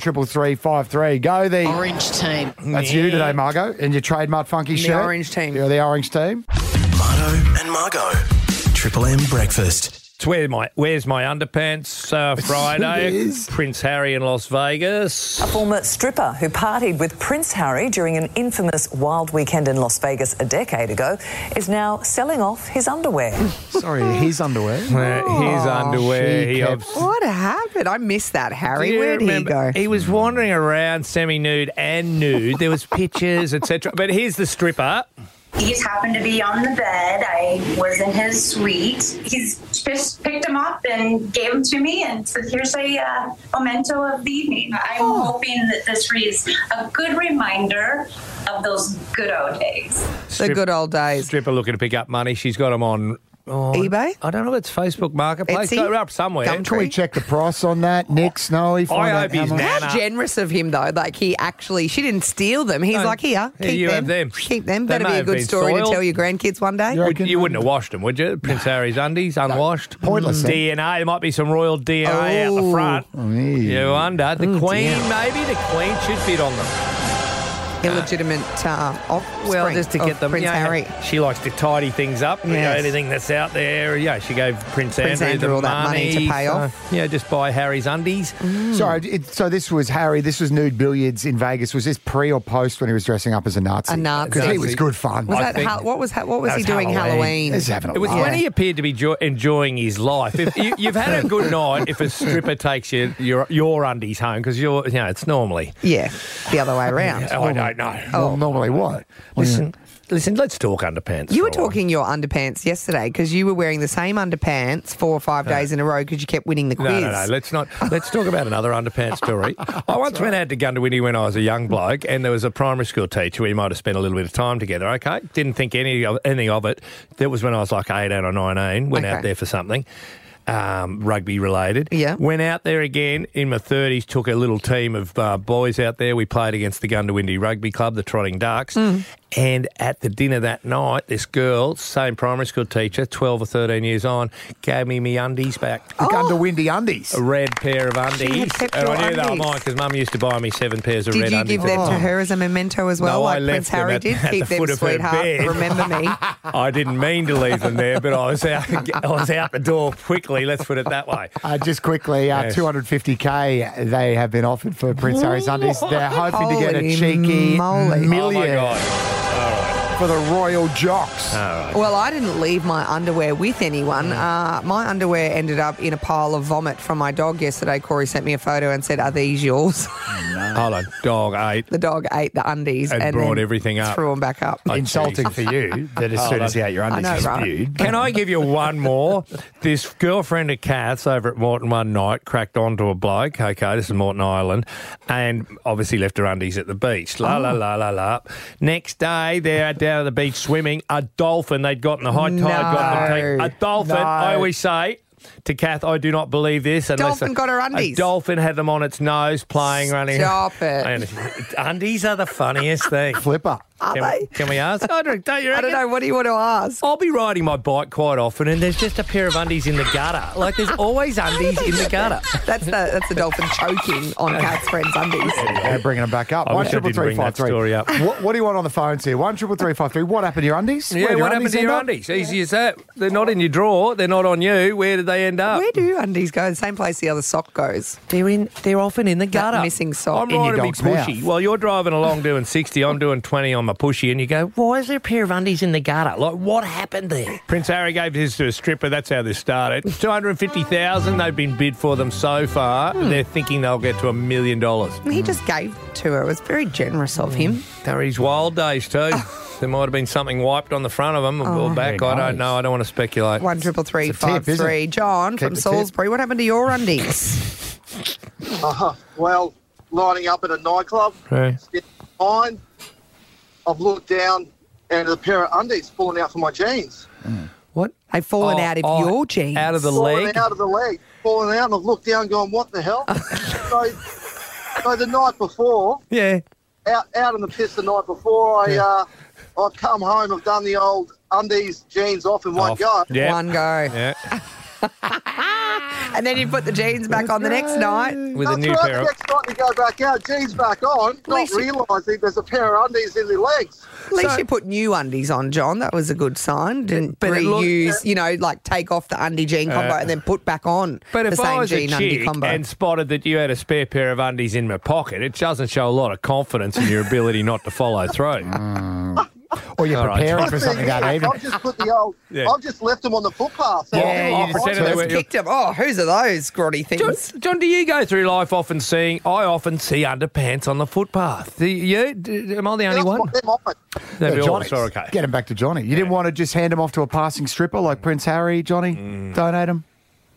133353. Go the Orange team. That's you today, Margot, in your trademark funky shirt. orange team. You're the orange team. Marto and Margot. Triple M breakfast. It's Where's My Underpants Friday. Yes. Prince Harry in Las Vegas. A former stripper who partied with Prince Harry during an infamous wild weekend in Las Vegas a decade ago is now selling off his underwear. Sorry, his underwear. His underwear. she kept- What happened? I missed that, Harry. Do you Where'd he remember? go? He was wandering around semi-nude and nude. There was pictures, etc. But here's the stripper. He just happened to be on the bed. I was in his suite. He's just picked him up and gave him to me and said, here's a memento of the evening. I'm hoping that this is a good reminder of those good old days. The good old days. Stripper looking to pick up money. She's got them on eBay? I don't know if it's Facebook Marketplace. Etsy? They're up somewhere. Can we check the price on that? Nick, Snowy, find I out hope how he's much- Nana. How generous of him, though. Like, she didn't steal them. He's No. like, here, Here, keep you them. have them. Keep them. They Better may be a have good been story soiled. to tell your grandkids one day. You wouldn't have washed them, would you? Prince Harry's undies, unwashed. Pointless, then. DNA. There might be some royal DNA out the front. You wonder. The Queen, dear. maybe? The Queen should bid on them. Illegitimate offspring Well, just to of get them. Prince you know, Harry. She likes to tidy things up. You know, Yes. anything that's out there. Yeah, she gave Prince Andrew Andrew the all that money to pay off. Yeah, just buy Harry's undies. Sorry, so this was Harry. This was nude billiards in Vegas. Was this pre or post when he was dressing up as a Nazi? A Nazi. Because he was good fun. Was I that think- what was he was doing Halloween? He's having a It was laugh. when he appeared to be enjoying his life. If you've had a good night if a stripper takes your undies home because it's normally. Yeah, the other way around. I don't know. Well, normally what? Listen, let's talk underpants. You were for a while. talking your underpants yesterday because you were wearing the same underpants 4 or 5 days in a row because you kept winning the quiz. No. Let's talk about another underpants story. I once went out to Gundawindi when I was a young bloke, and there was a primary school teacher. We might have spent a little bit of time together. Okay, didn't think anything of it. That was when I was like 18 or 19. Went out there for something. Rugby related. Yeah. Went out there again in my 30s, took a little team of boys out there. We played against the Gundawindi Rugby Club, the Trotting Ducks. And at the dinner that night, this girl, same primary school teacher, 12 or 13 years on, gave me me undies back. The Gundawindi undies. A red pair of undies. kept And your I knew they were undies. mine because Mum used to buy me 7 pairs of Did red you undies. give them to her as a memento as well, No, I like left Prince them Harry at- did? at Keep the them, foot of her sweetheart. bed. Remember me. I didn't mean to leave them there, but I was out the door quickly, let's put it that way. Just quickly, Yes. 250K they have been offered for Prince Harry's undies. They're hoping to get a Holy cheeky moly. million Oh, my God. for the Royal Jocks. All right. Well, I didn't leave my underwear with anyone. My underwear ended up in a pile of vomit from my dog yesterday. Corey sent me a photo and said, "Are these yours?" Hold on. Dog ate. The dog ate the undies And and brought then everything up. threw them back up. Oh, Insulting Jesus. for you that as soon as he ate your undies, I know, he right? spewed. Can I give you one more? This girlfriend of Kath's over at Moreton one night cracked onto a bloke. Okay, this is Moreton Island, and obviously left her undies at the beach. La la la la la. Next day, they're down at the beach swimming. A dolphin they'd got in the high tide got in the tank. A dolphin. No. I always say. to Kath, I do not believe this. Dolphin got her undies. A dolphin had them on its nose, playing, running. Stop it. And undies are the funniest thing. Flipper. Can we ask? Don't you reckon? I don't know. What do you want to ask? I'll be riding my bike quite often, and there's just a pair of undies in the gutter. Like there's always undies in the gutter. That's the dolphin choking on Kath's friend's undies. Yeah, bringing them back up. I wish I didn't bring that story up. What do you want on the phones here? 13353. What happened to your undies? Yeah, what happened to your undies? Easy as that. They're not in your drawer. They're not on you. Where did they end up? Where do undies go? The same place the other sock goes. They're often in the gutter. That missing sock. I'm riding me pushy. While you're driving along doing 60, I'm doing 20 on my pushy, and you go, why is there a pair of undies in the gutter? Like, what happened there? Prince Harry gave his to a stripper. That's how this started. $250,000. They've been bid for them so far. They're thinking they'll get to $1 million. He just gave to her. It was very generous of him. They were his wild days too. There might have been something wiped on the front of them or back. I don't know. I don't want to speculate. 13353. John from Salisbury. What happened to your undies? Well, lining up at a nightclub, behind, I've looked down and there's a pair of undies falling out from my jeans. What? They've fallen out of your jeans? Out of the falling leg? Out of the leg. Falling out, and I've looked down going, what the hell? so the night before, out in the piss the night before, I've come home, I've done the old undies, jeans off in one go. Yep. One go. Yeah. And then you put the jeans back on the next night. With a new pair of... Next night you go back out, jeans back on, not realising there's a pair of undies in the legs. At least you put new undies on, John. That was a good sign. Didn't reuse, like take off the undie jean combo and then put back on But the if I same was a jean undie chick combo. and spotted that you had a spare pair of undies in my pocket, it doesn't show a lot of confidence in your ability not to follow through. Or you're preparing for something that evening. I've just put the old, I've just left them on the footpath. Yeah, you pretended picked them. Oh, whose are those grotty things? John, do you go through life often seeing... I often see underpants on the footpath. Do you? Am I the only one? Johnny, get him back to Johnny. You didn't want to just hand him off to a passing stripper like Prince Harry, Johnny? Donate him?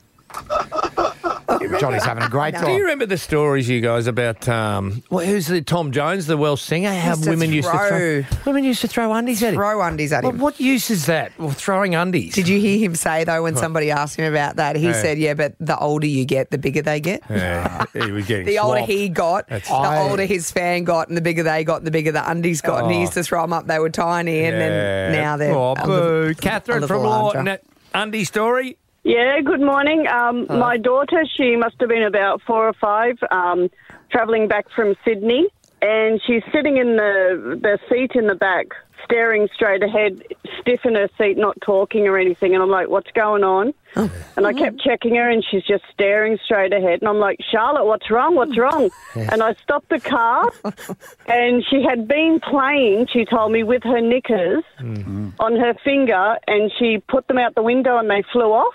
Johnny's having a great time. Do you remember the stories, you guys, about who's the Tom Jones, the Welsh singer? How women used to throw undies at him. Throw undies at him. What use is that? Well, throwing undies. Did you hear him say though when somebody asked him about that? He said, "Yeah, but the older you get, the bigger they get." Yeah, he was getting the older swamped. he got, the older his fan got, and the bigger they got, and the bigger the undies got. And he used to throw them up. They were tiny, and then now they're Catherine from Lawton, undie story. Yeah, good morning. My daughter, she must have been about 4 or 5, travelling back from Sydney, and she's sitting in the seat in the back, staring straight ahead, stiff in her seat, not talking or anything. And I'm like, what's going on? And I kept checking her, and she's just staring straight ahead. And I'm like, Charlotte, what's wrong? What's wrong? And I stopped the car, and she had been playing, she told me, with her knickers on her finger, and she put them out the window and they flew off.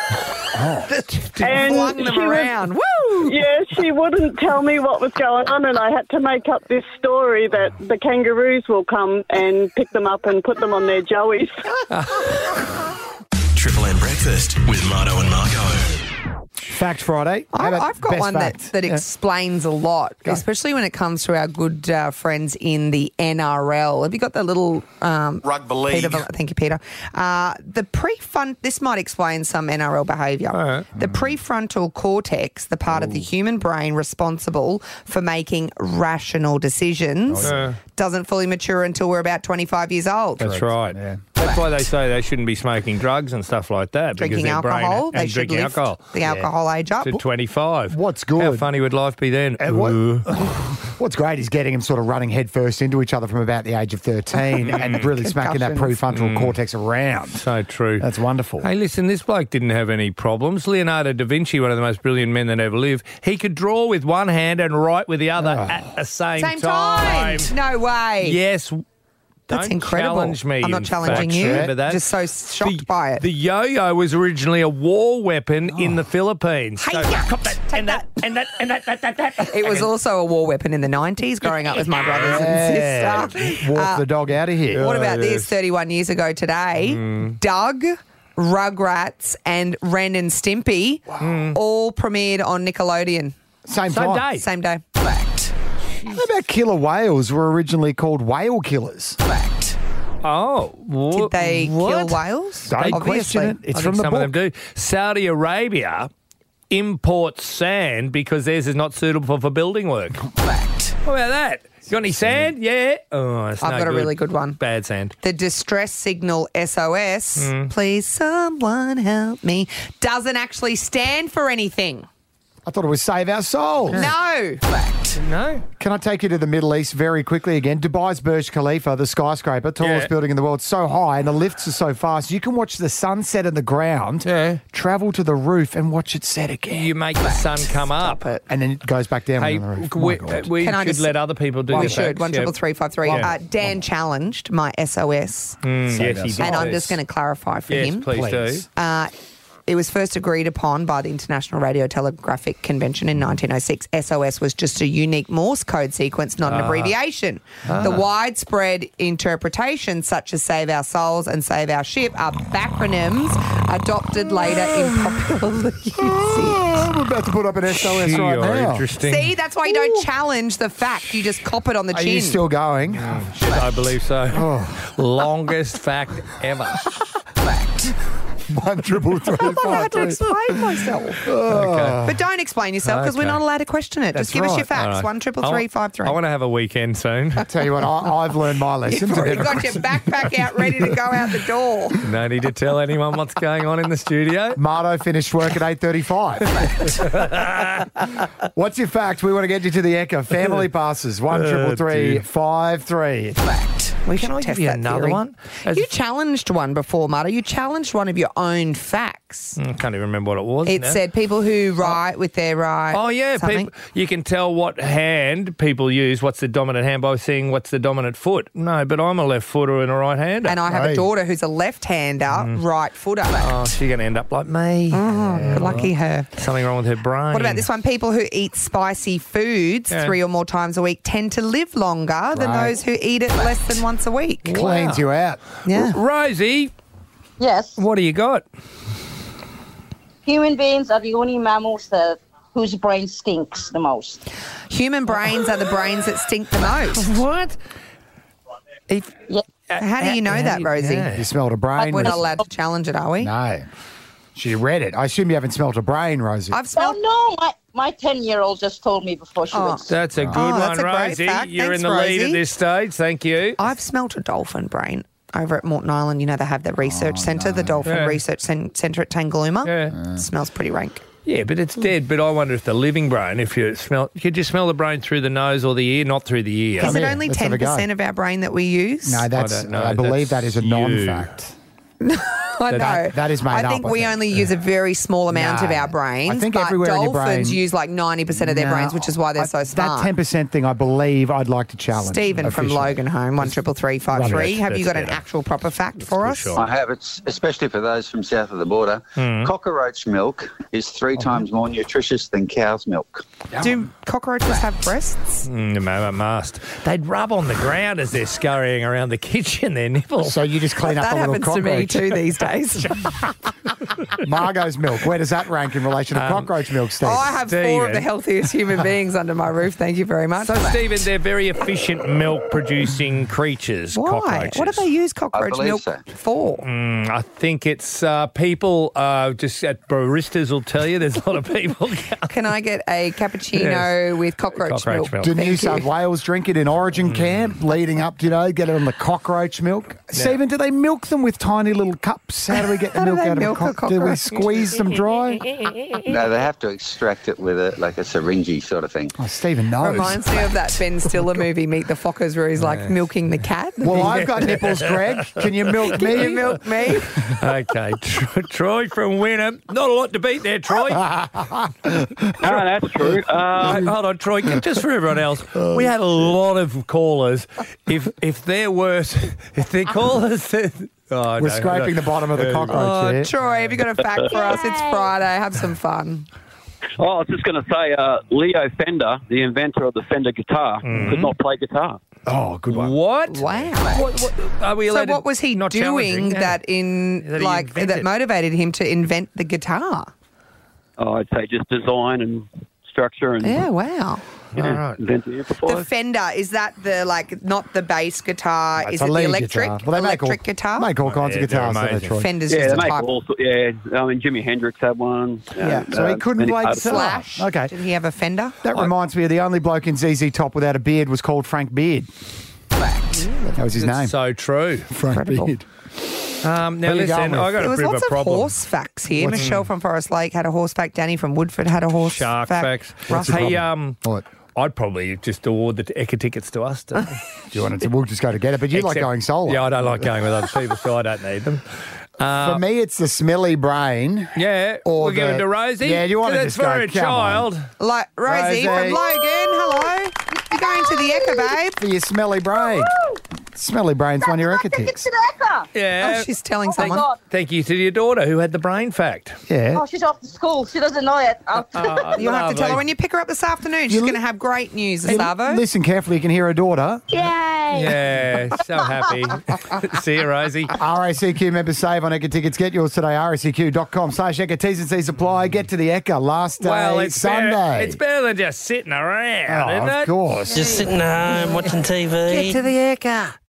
And flung them around. Woo! Yeah, she wouldn't tell me what was going on, and I had to make up this story that the kangaroos will come and pick them up and put them on their joeys. Triple M Breakfast with Marto and Marco. Fact Friday. I've got one that explains a lot, especially when it comes to our good friends in the NRL. Have you got the little rugby league? Peter, thank you, Peter. This might explain some NRL behaviour. The prefrontal cortex, the part of the human brain responsible for making rational decisions, doesn't fully mature until we're about 25 years old. That's right. Yeah. That's why they say they shouldn't be smoking drugs and stuff like that. Drinking alcohol. They should lift the alcohol age up. To 25. What's good? How funny would life be then? What's great is getting them sort of running headfirst into each other from about the age of 13 and really smacking that prefrontal cortex around. So true. That's wonderful. Hey, listen, this bloke didn't have any problems. Leonardo da Vinci, one of the most brilliant men that ever lived, he could draw with one hand and write with the other at the same time. No way. Yes. That's Don't incredible. Challenge me. I'm not challenging you. Remember that? Just so shocked by it. The yo-yo was originally a war weapon in the Philippines. Hey, It was also a war weapon in the 90s, growing up with my brothers and sister. Walk the dog out of here. What about this? 31 years ago today, Doug, Rugrats, and Ren and Stimpy all premiered on Nickelodeon. Same day. Same day. Fact. How about killer whales were originally called whale killers? Fact. Oh, Did they what? kill whales? Don't question it. It's from the some book. of them do. Saudi Arabia imports sand because theirs is not suitable for building work. Fact. What about that? You got any sand? Yeah. Oh, it's I've no got a good. really good one. Bad sand. The distress signal SOS, please someone help me, doesn't actually stand for anything. I thought it was Save Our Souls. No. No. Can I take you to the Middle East very quickly again? Dubai's Burj Khalifa, the skyscraper, tallest building in the world, so high and the lifts are so fast, you can watch the sun set in the ground, travel to the roof and watch it set again. You make the sun come up. And then it goes back down Hey, on the roof. we Can I should just- let other people do We this. should. 13353. Dan challenged my SOS. Yes, he did. And I'm just going to clarify for Yes, him. please do. It was first agreed upon by the International Radio Telegraphic Convention in 1906. SOS was just a unique Morse code sequence, not an abbreviation. The widespread interpretations, such as Save Our Souls and Save Our Ship, are backronyms adopted later in popular usage. I'm about to put up an SOS right now. Interesting. See, that's why you don't challenge the fact. You just cop it on the Are chin. you still going? I believe so. Longest fact ever. 13353. I had to explain myself. Okay. But don't explain yourself because we're not allowed to question it. That's Just give us your right. facts. All right. 13353. I want to have a weekend soon. I tell you what, I've learned my lesson. You've already got your backpack out ready to go out the door. No need to tell anyone what's going on in the studio. Marto finished work at 8:35. What's your fact? We want to get you to the Ekka. Family passes. 13353. Fact. We Can should I test give you that another theory. one? You challenged one before, Marta. You challenged one of your own facts. I can't even remember what it was. It now. said people who write with their right. Oh, yeah. something. People, you can tell what hand people use, what's the dominant hand, by seeing what's the dominant foot. No, but I'm a left footer and a right hander. And I have a daughter who's a left-hander, right footer. Oh, she's going to end up like me. Good lucky her. Something wrong with her brain. What about this one? People who eat spicy foods 3 or more times a week tend to live longer than Right. those who eat it less than once a week. Cleans you out. Yeah. Rosie, Yes. what do you got? Human beings are the only mammals whose brain stinks the most. Human brains are the brains that stink the most. What? How do you know that, Rosie? You smelled a brain. We're not Rosie. allowed to challenge it, are we? No. She read it. I assume you haven't smelt a brain, Rosie. I've smelled. Oh, no. My 10-year-old just told me before she went. That's a good that's one, a great Rosie. fact. You're Thanks, in the lead Rosie. at this stage. Thank you. I've smelt a dolphin brain over at Moreton Island. You know, they have the research centre, the dolphin research centre at Tangalooma. Yeah. Smells pretty rank. Yeah, but it's dead. But I wonder if the living brain, if you smell, could you smell the brain through the nose or the ear? Not through the ear. Is it only 10% of our brain that we use? No, that's. don't know. I believe that That's is a you. non-fact. I know. That is made I up, think I we think. only use a very small amount of No. our brains. I think but everywhere in your dolphins brain- use like 90% of their brains, which is why they're so smart. That 10% thing, I believe, I'd like to challenge. Stephen from officially. Logan Home, 13353. Rubbish. Have you got That's an actual proper fact for us? I have. It's especially for those from south of the border. Cockroach milk is 3 times more nutritious than cow's milk. Do cockroaches have breasts? They must. They'd rub on the ground as they're scurrying around the kitchen, their nipples. So you just clean up That a little happens to me cockroach. too these days. Margot's milk, where does that rank in relation to cockroach milk, Steve? I have 4 of the healthiest human beings under my roof. Thank you very much. So, Stephen, they're very efficient milk-producing creatures, Why? cockroaches. What do they use cockroach believe milk so. for? I think it's people just at baristas will tell you there's a lot of people. Can I get a cappuccino with cockroach milk? Do New Thank South you. Wales drink it in Origin camp leading up, get it on the cockroach milk? Stephen, do they milk them with tiny little cups? How do we get the How do milk they out of a milk a cockroach? Do we cockroach? squeeze them dry? No, they have to extract it with a syringy sort of thing. Oh, Stephen knows. Reminds me of that Ben Stiller movie, Meet the Fockers, where he's like milking the cat. Well, I've got nipples, Greg. Can you milk me? Can you milk me? Okay, Troy from Wynnum. Not a lot to beat there, Troy. No, that's true. Hold on, Troy. Just for everyone else, we had a lot of callers. If they're callers, We're scraping the bottom of the cockroach here. Troy, have you got a fact for us? It's Friday. Have some fun. Oh, I was just going to say, Leo Fender, the inventor of the Fender guitar, could not play guitar. Oh, good one. What? Wow. What are we So allowed what was he not doing challenging? that That he invented? that motivated him to invent the guitar? Oh, I'd say just design and structure and Yeah, wow. Inventor amplifiers. The Fender, is that not the bass guitar? It's Is a it the lead electric? guitar. Well, they electric guitar? Make all kinds of guitars. Don't they, Troy? Fender's Yeah, just they a make type. all. Yeah, I mean Jimi Hendrix had one. So he couldn't play guitar. Slash. Okay. Did he have a Fender? That reminds me of the only bloke in ZZ Top without a beard was called Frank Beard. That was his name. So true. Frank Beard. Now listen, I got There a was bit of lots a of problem. horse facts here. What's- Michelle from Forest Lake had a horse fact. Danny from Woodford had a horse Shark fact. facts. Russ- Hey, What? I'd probably just award the Ekka tickets to us. Do you want to? We'll just go together. But you like going solo. Yeah, I don't like going with other people, so I don't need them. For me, it's the smelly brain. Yeah, Or we'll give the- it to Rosie. Yeah, you want to That's just for go, a come on. child. Like Rosie from Rosie. Logan. Hello. You're going to the Ekka, babe. For your smelly brain. Smelly brain's one of your Ekatics. Yeah. Oh, she's telling Oh, my someone. God. Thank you to your daughter who had the brain fact. Yeah. Oh, she's off to school. She doesn't know it. You'll have to tell her when you pick her up this afternoon. She's going to have great news, Savo. Listen carefully. You can hear her daughter. Yay! Yeah, so happy. See you, Rosie. RACQ members save on Ekka tickets. Get yours today. RACQ.com/Ekka. T's and C's apply. Get to the Ekka last day, Well, it's Sunday. Better, it's better than just sitting around, isn't of it? course. Just sitting at home watching TV. Get to the Ekka.